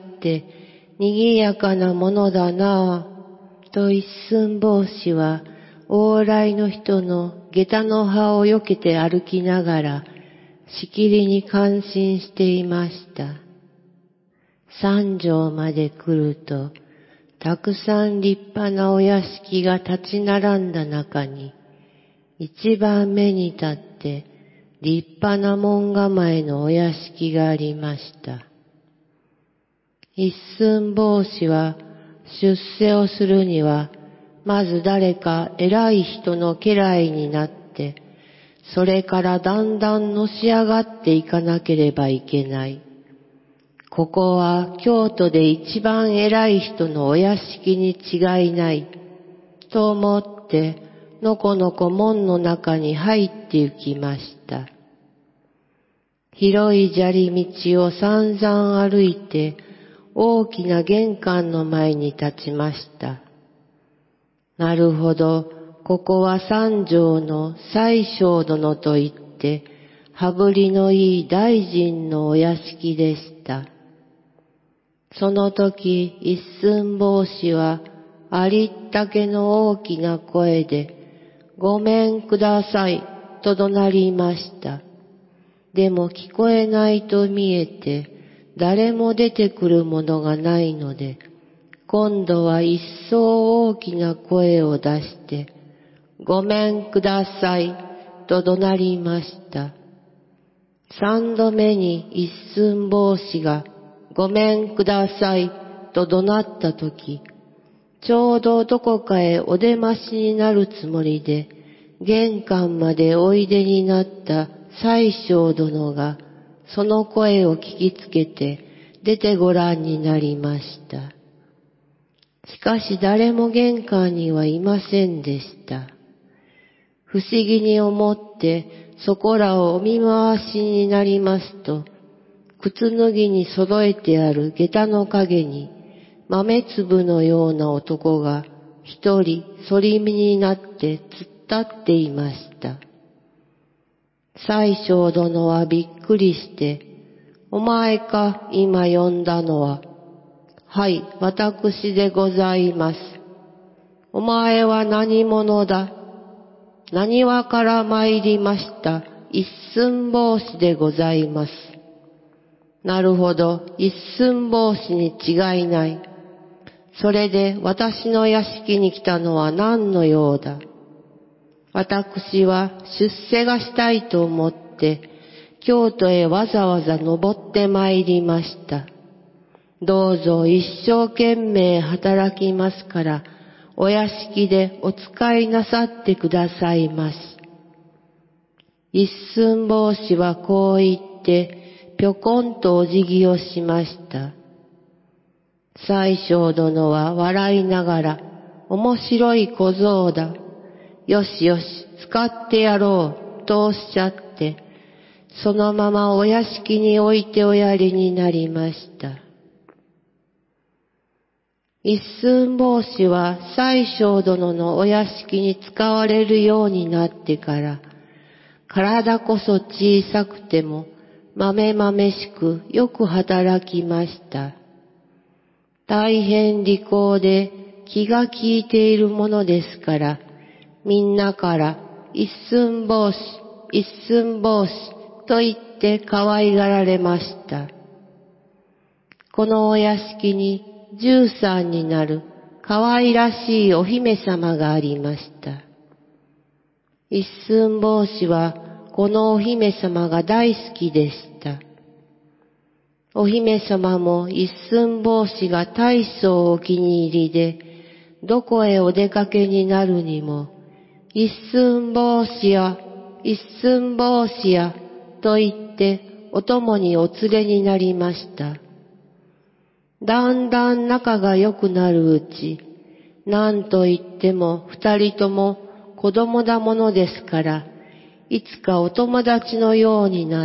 賑やかなものだなぁ、と一寸法師は、往来の人の下駄の葉をよけて歩きながら、しきりに感心していました。三条まで来ると、たくさん立派なお屋敷が立ち並んだ中に、一番目に立って立派な門構えのお屋敷がありました。一寸法師は出世をするには、まず誰か偉い人の家来になって、それからだんだんのし上がっていかなければいけない。ここは京都で一番偉い人のお屋敷に違いない、と思って、のこのこ門の中に入って行きました。広い砂利道を散々歩いて、大きな玄関の前に立ちました。なるほど、ここは三条の宰相殿といって、羽振りのいい大臣のお屋敷でした。その時、一寸法師は、ありったけの大きな声で、ごめんください、と怒鳴りました。でも聞こえないと見えて、誰も出てくるものがないので、今度は一層大きな声を出して、ごめんください、と怒鳴りました。三度目に一寸法師が、ごめんください、と怒鳴ったとき、ちょうどどこかへお出ましになるつもりで、玄関までおいでになった宰相殿が、その声を聞きつけて、出てごらんになりました。しかし誰も玄関にはいませんでした。不思議に思って、そこらをお見回しになりますと、靴脱ぎに揃えてある下駄の陰に、豆粒のような男が一人反り身になって突っ立っていました。宰相殿はびっくりして、お前か、今呼んだのは。はい、私でございます。お前は何者だ。何わから参りました、一寸法師でございます。なるほど、一寸法師に違いない。それで私の屋敷に来たのは何の用だ。私は出世がしたいと思って、京都へわざわざ登って参りました。どうぞ一生懸命働きますから、お屋敷でお使いなさってくださいまし。一寸法師はこう言って、ぴょこんとお辞儀をしました。宰相殿は笑いながら、面白い小僧だ。よしよし、使ってやろう、ととおっしゃって、そのままお屋敷に置いておやりになりました。一寸法師は宰相殿のお屋敷に使われるようになってから、体こそ小さくても、まめまめしくよく働きました。大変利口で気が利いているものですから、みんなから一寸法師、一寸法師と言って可愛がられました。このお屋敷に十三になる可愛らしいお姫様がありました。一寸法師はこのお姫様が大好きでした。お姫様も一寸法師が大層お気に入りで、どこへお出かけになるにも、一寸法師や、一寸法師や、と言ってお供にお連れになりました。だんだん仲が良くなるうち、なんと言っても二人とも子供だものですから、いつかお友達のようになって、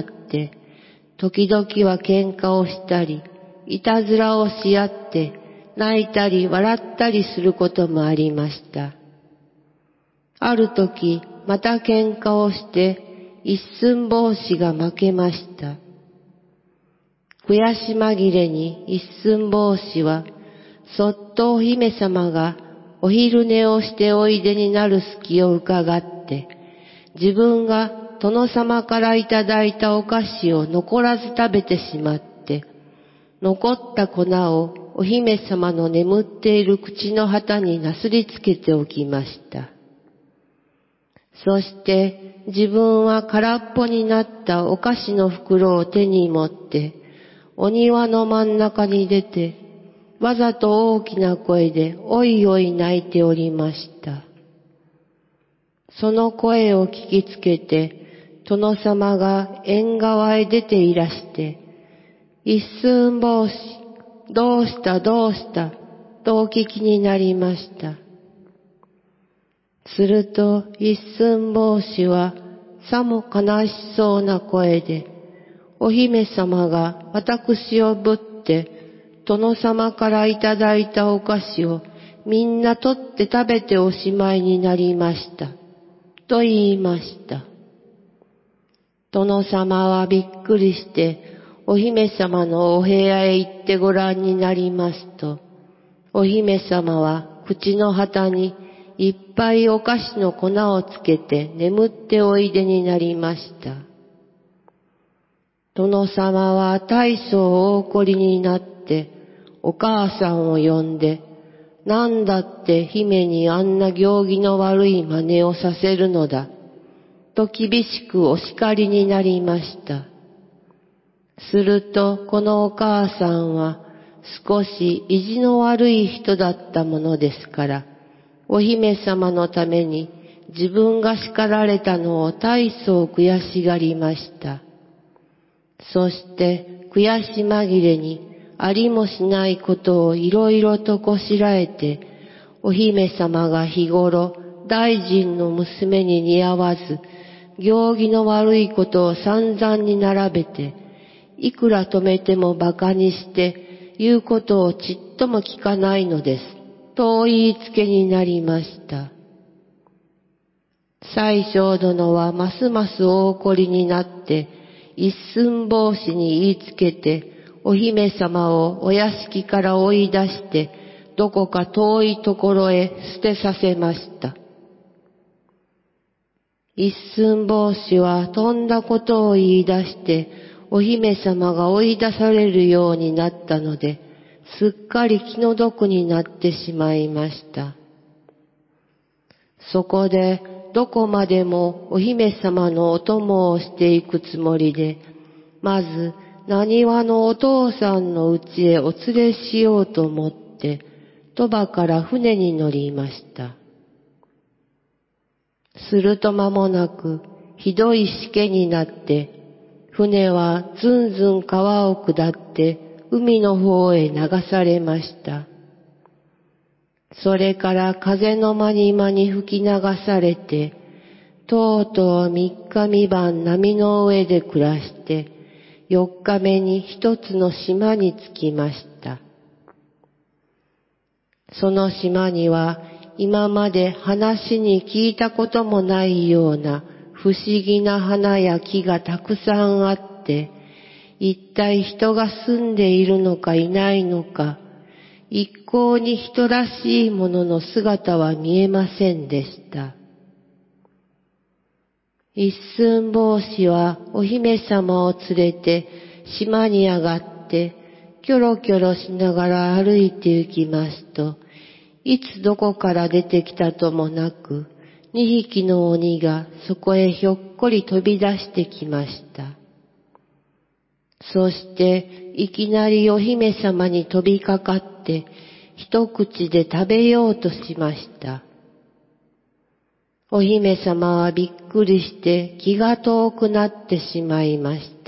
時々は喧嘩をしたり、いたずらをし合って、泣いたり笑ったりすることもありました。ある時、また喧嘩をして、一寸法師が負けました。悔し紛れに一寸法師は、そっとお姫様がお昼寝をしておいでになる隙を伺って、自分が殿様からいただいたお菓子を残らず食べてしまって、残った粉をお姫様の眠っている口の旗になすりつけておきました。そして自分は空っぽになったお菓子の袋を手に持って、お庭の真ん中に出て、わざと大きな声でおいおい泣いておりました。その声を聞きつけて、殿様が縁側へ出ていらして、一寸法師、どうしたどうしたとお聞きになりました。すると一寸法師はさも悲しそうな声で、お姫様が私をぶって、殿様からいただいたお菓子をみんな取って食べておしまいになりました。と言いました。殿様はびっくりして、お姫様のお部屋へ行ってご覧になりますと、お姫様は口の旗にいっぱいお菓子の粉をつけて眠っておいでになりました。殿様は大層お怒りになって、お母さんを呼んで、なんだって姫にあんな行儀の悪い真似をさせるのだ、と厳しくお叱りになりました。するとこのお母さんは少し意地の悪い人だったものですから、お姫様のために自分が叱られたのを大層悔しがりました。そして悔し紛れにありもしないことをいろいろとこしらえて、お姫様が日頃大臣の娘に似合わず、行儀の悪いことを散々に並べて、いくら止めても馬鹿にして言うことをちっとも聞かないのです、と言いつけになりました。宰相殿はますます大怒りになって、一寸法師に言いつけて、お姫様をお屋敷から追い出して、どこか遠いところへ捨てさせました。一寸法師はとんだことを言い出して、お姫様が追い出されるようになったので、すっかり気の毒になってしまいました。そこでどこまでもお姫様のお供をしていくつもりで、まず浪速のお父さんの家へお連れしようと思って、鳥羽から船に乗りました。すると間もなくひどいしけになって、船はずんずん川を下って海の方へ流されました。それから風の間に間に吹き流されて、 とうとう三日三晩波の上で暮らして、四日目に一つの島に着きました。その島には今まで話に聞いたこともないような不思議な花や木がたくさんあって、一体人が住んでいるのかいないのか、一向に人らしいものの姿は見えませんでした。一寸法師はお姫様を連れて島に上がって、キョロキョロしながら歩いて行きますと、いつどこから出てきたともなく、二匹の鬼がそこへひょっこり飛び出してきました。そしていきなりお姫様に飛びかかって、一口で食べようとしました。お姫様はびっくりして気が遠くなってしまいました。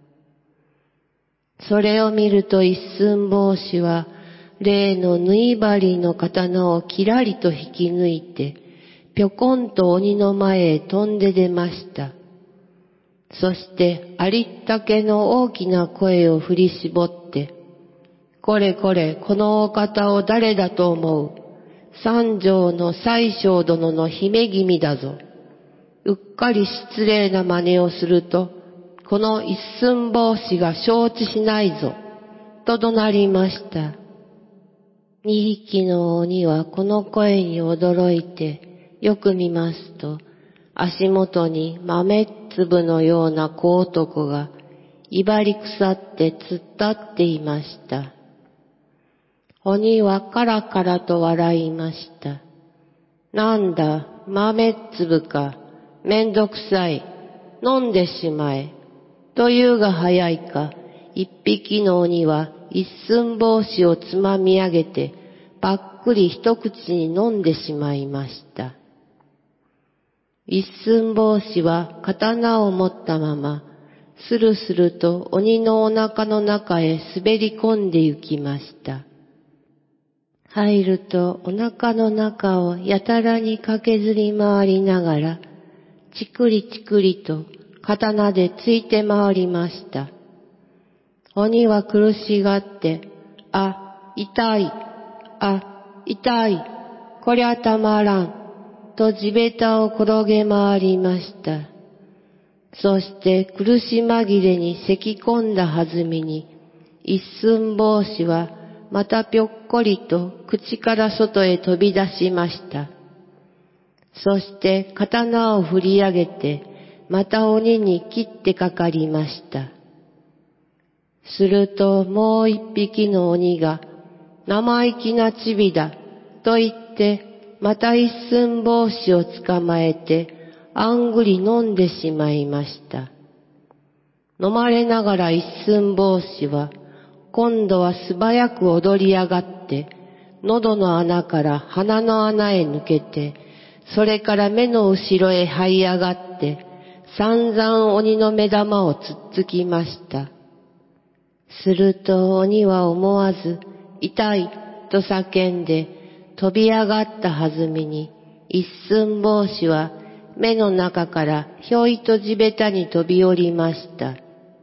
それを見ると一寸法師は例の縫い針の刀をきらりと引き抜いて、ぴょこんと鬼の前へ飛んで出ました。そしてありったけの大きな声を振り絞って、これこれこのお方を誰だと思う？三条の宰相殿の姫君だぞ。うっかり失礼な真似をすると、この一寸法師が承知しないぞ、と怒鳴りました。二匹の鬼はこの声に驚いて、よく見ますと、足元に豆粒のような小男が威張り腐って突っ立っていました。鬼はカラカラと笑いました。なんだ、豆粒か、めんどくさい、飲んでしまえ。というが早いか、一匹の鬼は一寸法師をつまみ上げて、ばっくり一口に飲んでしまいました。一寸法師は刀を持ったまま、スルスルと鬼のお腹の中へ滑り込んで行きました。入るとお腹の中をやたらに駆けずり回りながら、ちくりちくりと刀でついて回りました。鬼は苦しがって、あ、痛い、あ、痛い、こりゃたまらん、と地べたを転げ回りました。そして苦し紛れに咳き込んだはずみに、一寸法師はまたぴょっこりと口から外へ飛び出しました。そして刀を振り上げて、また鬼に切ってかかりました。するともう一匹の鬼が、生意気なチビだ、と言って、また一寸法師を捕まえて、あんぐり飲んでしまいました。飲まれながら一寸法師は、今度は素早く踊り上がって、喉の穴から鼻の穴へ抜けて、それから目の後ろへ這い上がって、散々鬼の目玉をつっつきました。すると鬼は思わず、痛いと叫んで、飛び上がったはずみに、一寸法師は目の中からひょいと地べたに飛び降りました。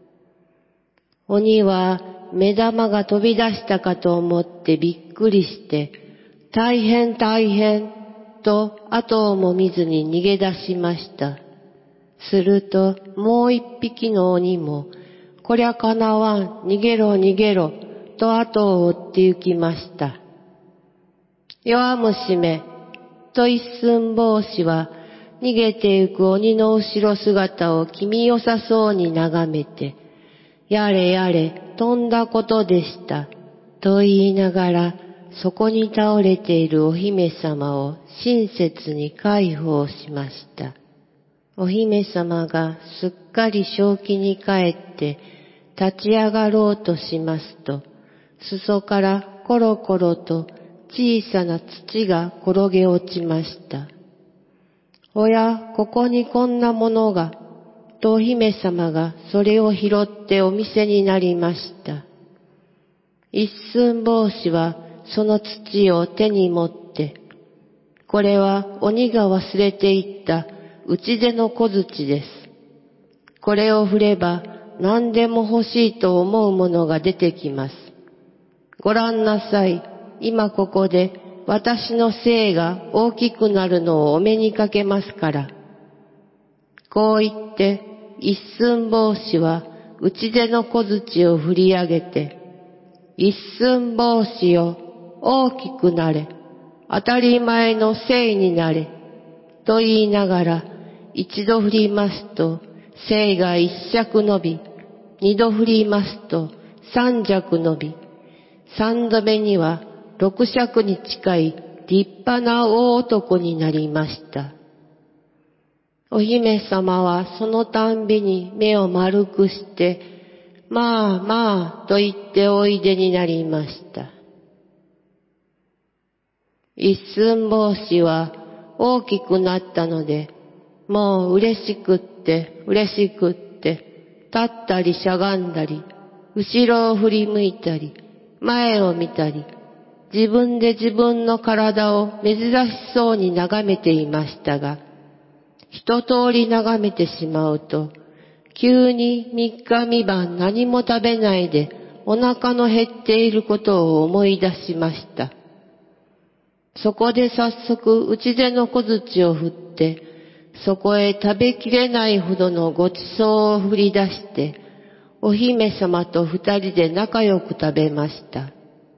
鬼は目玉が飛び出したかと思ってびっくりして、大変大変と後をも見ずに逃げ出しました。するともう一匹の鬼も、こりゃかなわん、逃げろ逃げろと後を追って行きました。弱虫め、と一寸法師は逃げてゆく鬼の後ろ姿を気味よさそうに眺めて、やれやれ、とんだことでした、と言いながら、そこに倒れているお姫様を親切に介抱しました。お姫様がすっかり正気に帰って立ち上がろうとしますと、裾からコロコロと小さな土が転げ落ちました。おや、ここにこんなものが、とお姫様がそれを拾ってお見せになりました。一寸法師はその土を手に持って、これは鬼が忘れていった打ち出の小槌です。これを振れば何でも欲しいと思うものが出てきます。ご覧なさい。今ここで私の精が大きくなるのをお目にかけますから。こう言って一寸法師は打ち出の小槌を振り上げて、一寸法師よ、大きくなれ、当たり前の精になれ、と言いながら、一度振りますと、精が一尺伸び、二度振りますと、三尺伸び、三度目には六尺に近い立派な大男になりました。お姫様はそのたんびに目を丸くして、まあまあと言っておいでになりました。一寸法師は大きくなったので、もう嬉しくって嬉しくって、立ったりしゃがんだり、後ろを振り向いたり、前を見たり、自分で自分の体を珍しそうに眺めていましたが、一通り眺めてしまうと、急に三日三晩何も食べないでお腹の減っていることを思い出しました。そこで早速打ち出の小槌を振って、そこへ食べきれないほどのごちそうを振り出して、お姫様と二人で仲良く食べました。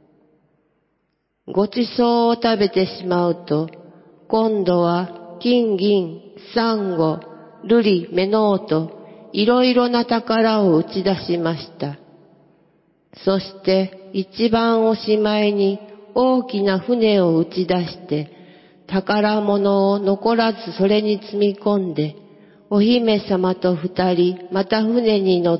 ごちそうを食べてしまうと、今度は金銀、サンゴ、ルリ、メノウといろいろな宝を打ち出しました。そして一番おしまいに大きな船を打ち出して、宝物を残らずそれに積み込んで、お姫様と二人また船に乗って、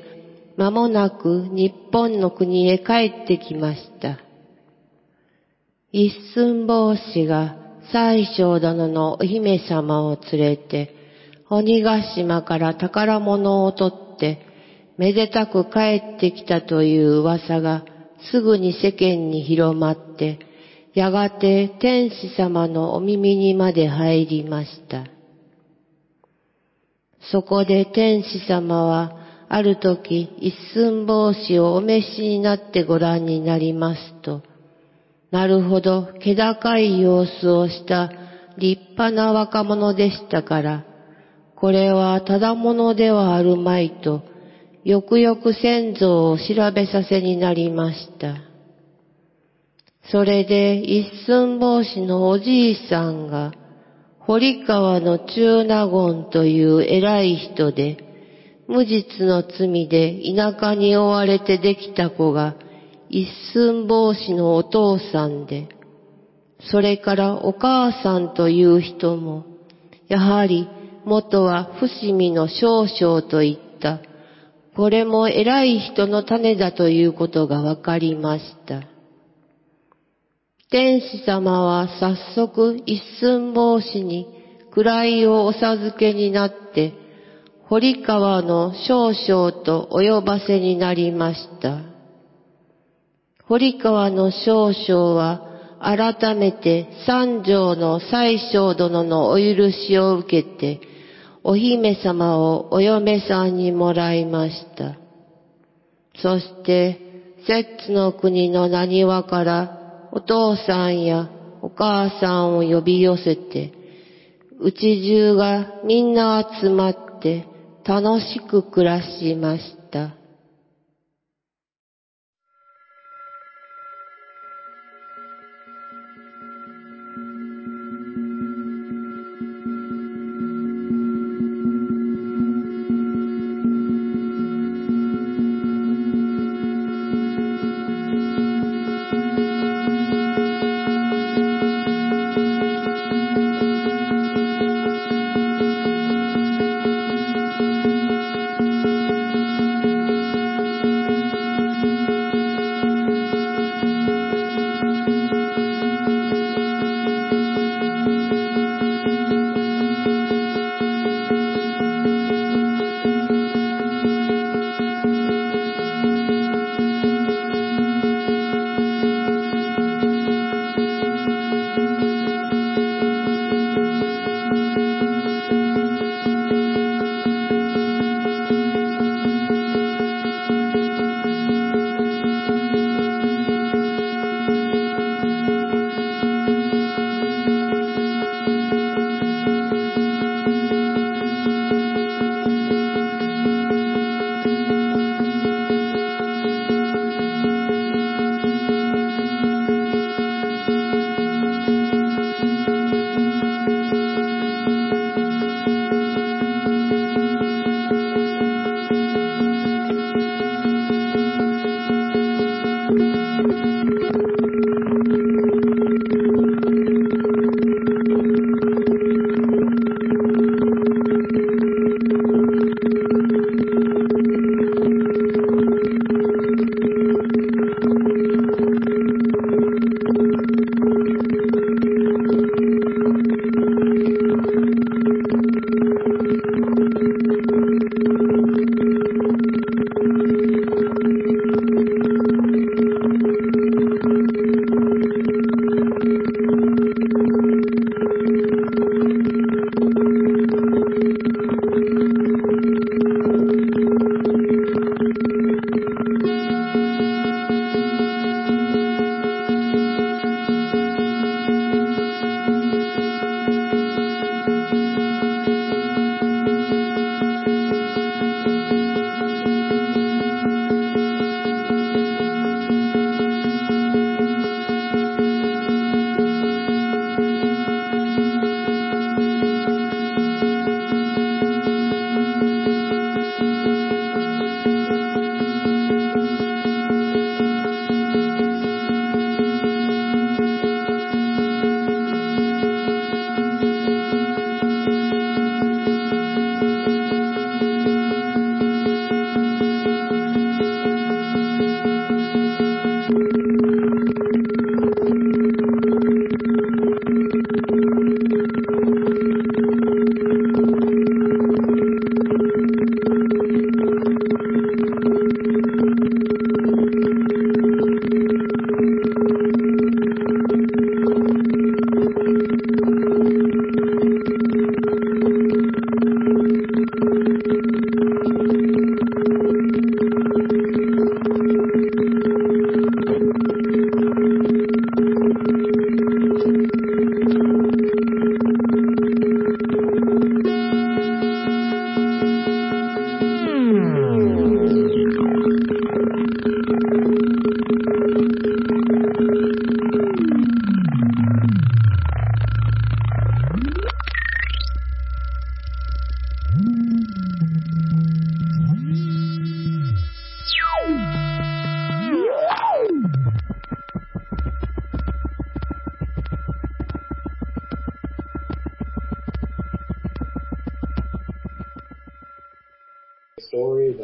間もなく日本の国へ帰ってきました。一寸法師が西照殿のお姫様を連れて、鬼ヶ島から宝物を取って、めでたく帰ってきたという噂がすぐに世間に広まって、やがて天使様のお耳にまで入りました。そこで天使様は、ある時一寸法師をお召しになってご覧になりますと、なるほど気高い様子をした立派な若者でしたから、これはただものではあるまいと、よくよく先祖を調べさせになりました。それで一寸法師のおじいさんが、堀川の中納言という偉い人で、無実の罪で田舎に追われてできた子が、一寸法師のお父さんで、それからお母さんという人も、やはり元は伏見の少々といった、これも偉い人の種だということがわかりました。天使様は早速一寸法師に位をお授けになって、堀川の少々とお呼ばせになりました。堀川の少々は改めて三条の西照殿のお許しを受けて、お姫様をお嫁さんにもらいました。そして、摂津の国の浪速からお父さんやお母さんを呼び寄せて、うち中がみんな集まって楽しく暮らしました。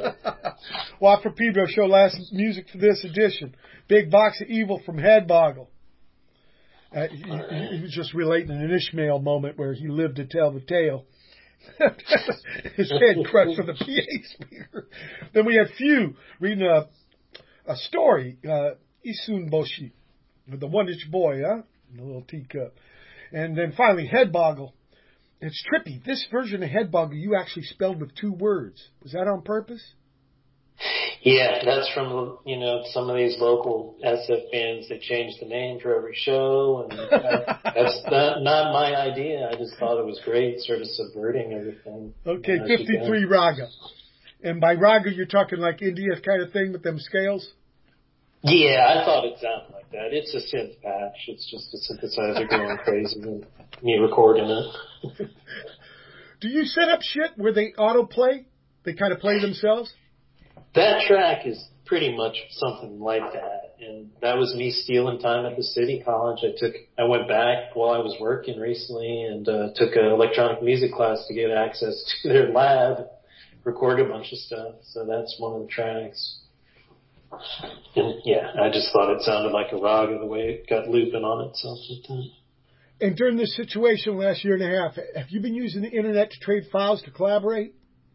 Watt from Pedro show last music for this edition. Big Box of Evil from Headboggle. Uh, he, he, he was just relating an Ishmael moment where he lived to tell the tale. His head crushed from the P A speaker. Then we had Few reading a, a story, uh, Isun Boshi, with the one-inch boy, huh? In a little teacup. And then finally, Headboggle. It's trippy. This version of Headboggle you actually spelled with two words. Was that on purpose? Yeah, that's from, you know, some of these local S F bands. They change the name for every show, and that, that's not, not my idea. I just thought it was great, sort of subverting everything. Okay, you know, fifty-three raga. And by raga, you're talking like India kind of thing with them scales? Yeah, I thought it sounded like that. It's a synth patch. It's just a synthesizer going crazy and me recording it. Do you set up shit where they autoplay? They kind of play themselves? That track is pretty much something like that. And that was me stealing time at the City College. I took, I went back while I was working recently and uh, took an electronic music class to get access to their lab, recorded a bunch of stuff. So that's one of the tracks. And yeah, I just thought it sounded like a raga the way it got looping on itself at time. And during this situation last year and a half, have you been using the internet to trade files to collaborate?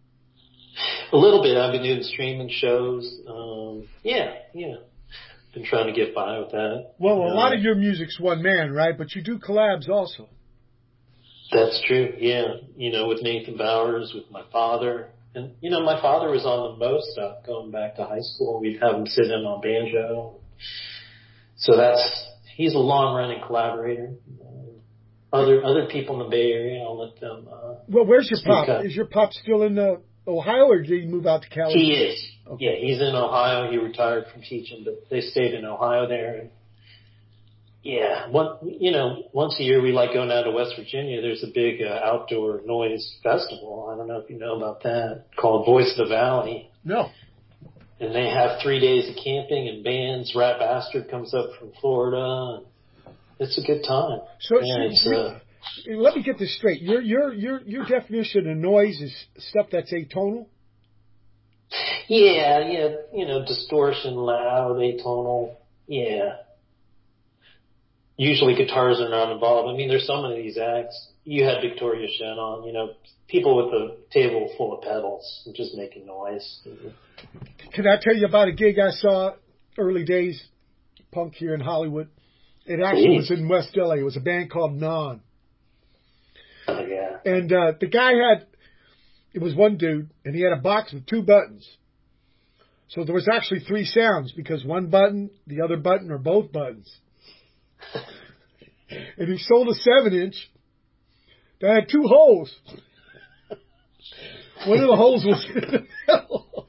A little bit. I've been doing streaming shows. Um, yeah, yeah. Been trying to get by with that. Well, a uh, lot of your music's one man, right? But you do collabs also. That's true, yeah. You know, with Nathan Bowers, with my father. And, you know, my father was on the Mo stuff going back to high school. We'd have him sit in on banjo. So that's, he's a long-running collaborator. Uh, other other people in the Bay Area, I'll let them uh Well, where's your pop? up. Is your pop still in uh, Ohio, or did he move out to California? He is. Okay. Yeah, he's in Ohio. He retired from teaching, but they stayed in Ohio there. And yeah, one, you know, once a year we like going down to West Virginia. There's a big uh, outdoor noise festival. I don't know if you know about that, called Voice of the Valley. No. And they have three days of camping and bands. Rat Bastard comes up from Florida. And it's a good time. So, yeah, so it's, uh, let me get this straight. Your your your your definition of noise is stuff that's atonal? Yeah, yeah, you know, distortion, loud, atonal. Yeah. Usually guitars are not involved. I mean, there's so many of these acts. You had Victoria Shen on, you know, people with a table full of pedals and just making noise. Can I tell you about a gig I saw early days, punk here in Hollywood? It actually was in West L A. It was a band called Non. Oh, yeah. And uh, the guy had, it was one dude, and he had a box with two buttons. So there was actually three sounds because one button, the other button, or both buttons. And he sold a seven inch that had two holes. One of the holes was in the middle.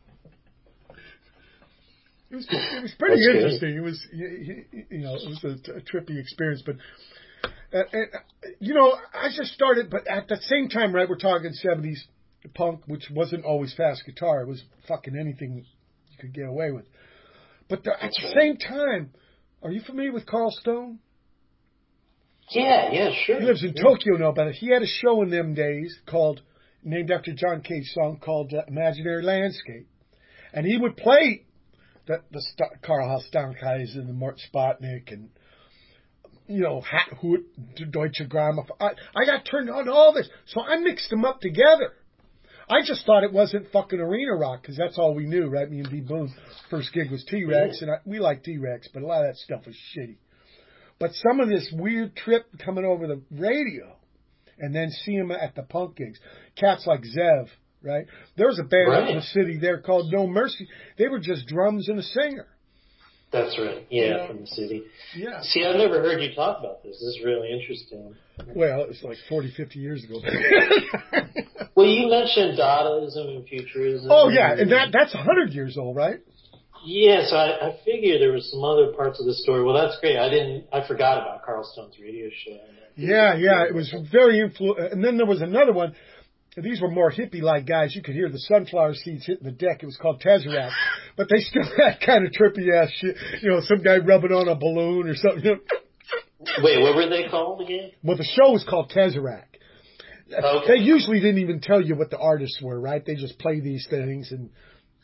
It was, it was pretty That's interesting. good. It was, you, you know, it was a, a trippy experience. But, uh, and, you know, I just started, but at the same time, right, we're talking seventies punk, which wasn't always fast guitar. It was fucking anything you could get away with. But the, at the right. same time, are you familiar with Carl Stone? Yeah, yeah, sure. He lives in yeah. Tokyo now, but he had a show in them days called, named after John Cage's song called uh, Imaginary Landscape. And he would play the, the St- Karl Steinkeis and the Mort Spotnik and, you know, Hat Hoot, Deutsche Grammophon. I, I got turned on to all this. So I mixed them up together. I just thought it wasn't fucking arena rock because that's all we knew, right? Me and D Boone. First gig was T-Rex, yeah. and I, we like T-Rex, but a lot of that stuff was shitty. But some of this weird trip coming over the radio and then see them at the punk gigs. Cats like Zev, right? There was a band right. in the city there called No Mercy. They were just drums and a singer. That's right. Yeah, you know? From the city. Yeah. See, I've never heard you talk about this. This is really interesting. Well, it was like forty, fifty years ago. Well, you mentioned Dadaism and Futurism. Oh, yeah. And that that's one hundred years old, right? Yes, I, I figured there was some other parts of the story. Well, that's great. I didn't, I forgot about Carl Stone's radio show. Yeah, yeah. It was very influential. And then there was another one. These were more hippie-like guys. You could hear the sunflower seeds hitting the deck. It was called Tesseract. But they still had kind of trippy-ass shit. You know, some guy rubbing on a balloon or something. Wait, what were they called again? Well, the show was called Tesseract. Okay. They usually didn't even tell you what the artists were, right? They just play these things and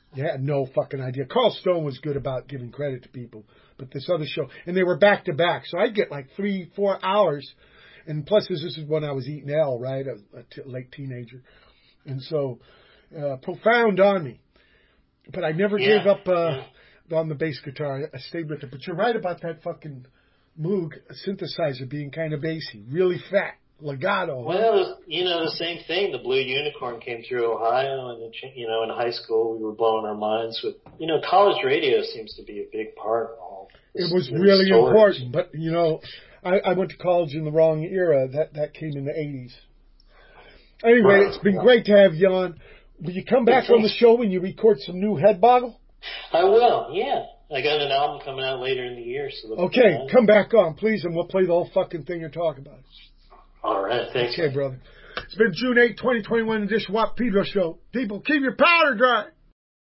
Yeah, no fucking idea. Carl Stone was good about giving credit to people, but this other show, and they were back to back, so I'd get like three, four hours, and plus this, this is when I was eating L, right, a, a t- late teenager, and so uh, profound on me. But I never Yeah. gave up uh, on the bass guitar. I stayed with it. But you're right about that fucking Moog synthesizer being kind of bassy, really fat. Legato. Well, you know, the same thing. The Blue Unicorn came through Ohio, and, you know, in high school we were blowing our minds with, you know, college radio seems to be a big part of all this. It was this really storage. important. But, you know, I, I went to college in the wrong era. That that came in the eighties. Anyway, it's been great to have you on. Will you come back on the show when you record some new Headboggle? I will, yeah. I got an album coming out later in the year. So okay, come back on, please, and we'll play the whole fucking thing you're talking about. All right, thanks. Okay, man. Brother. It's been June eighth, twenty twenty-one edition of Watt Pedro Show. People, keep your powder dry.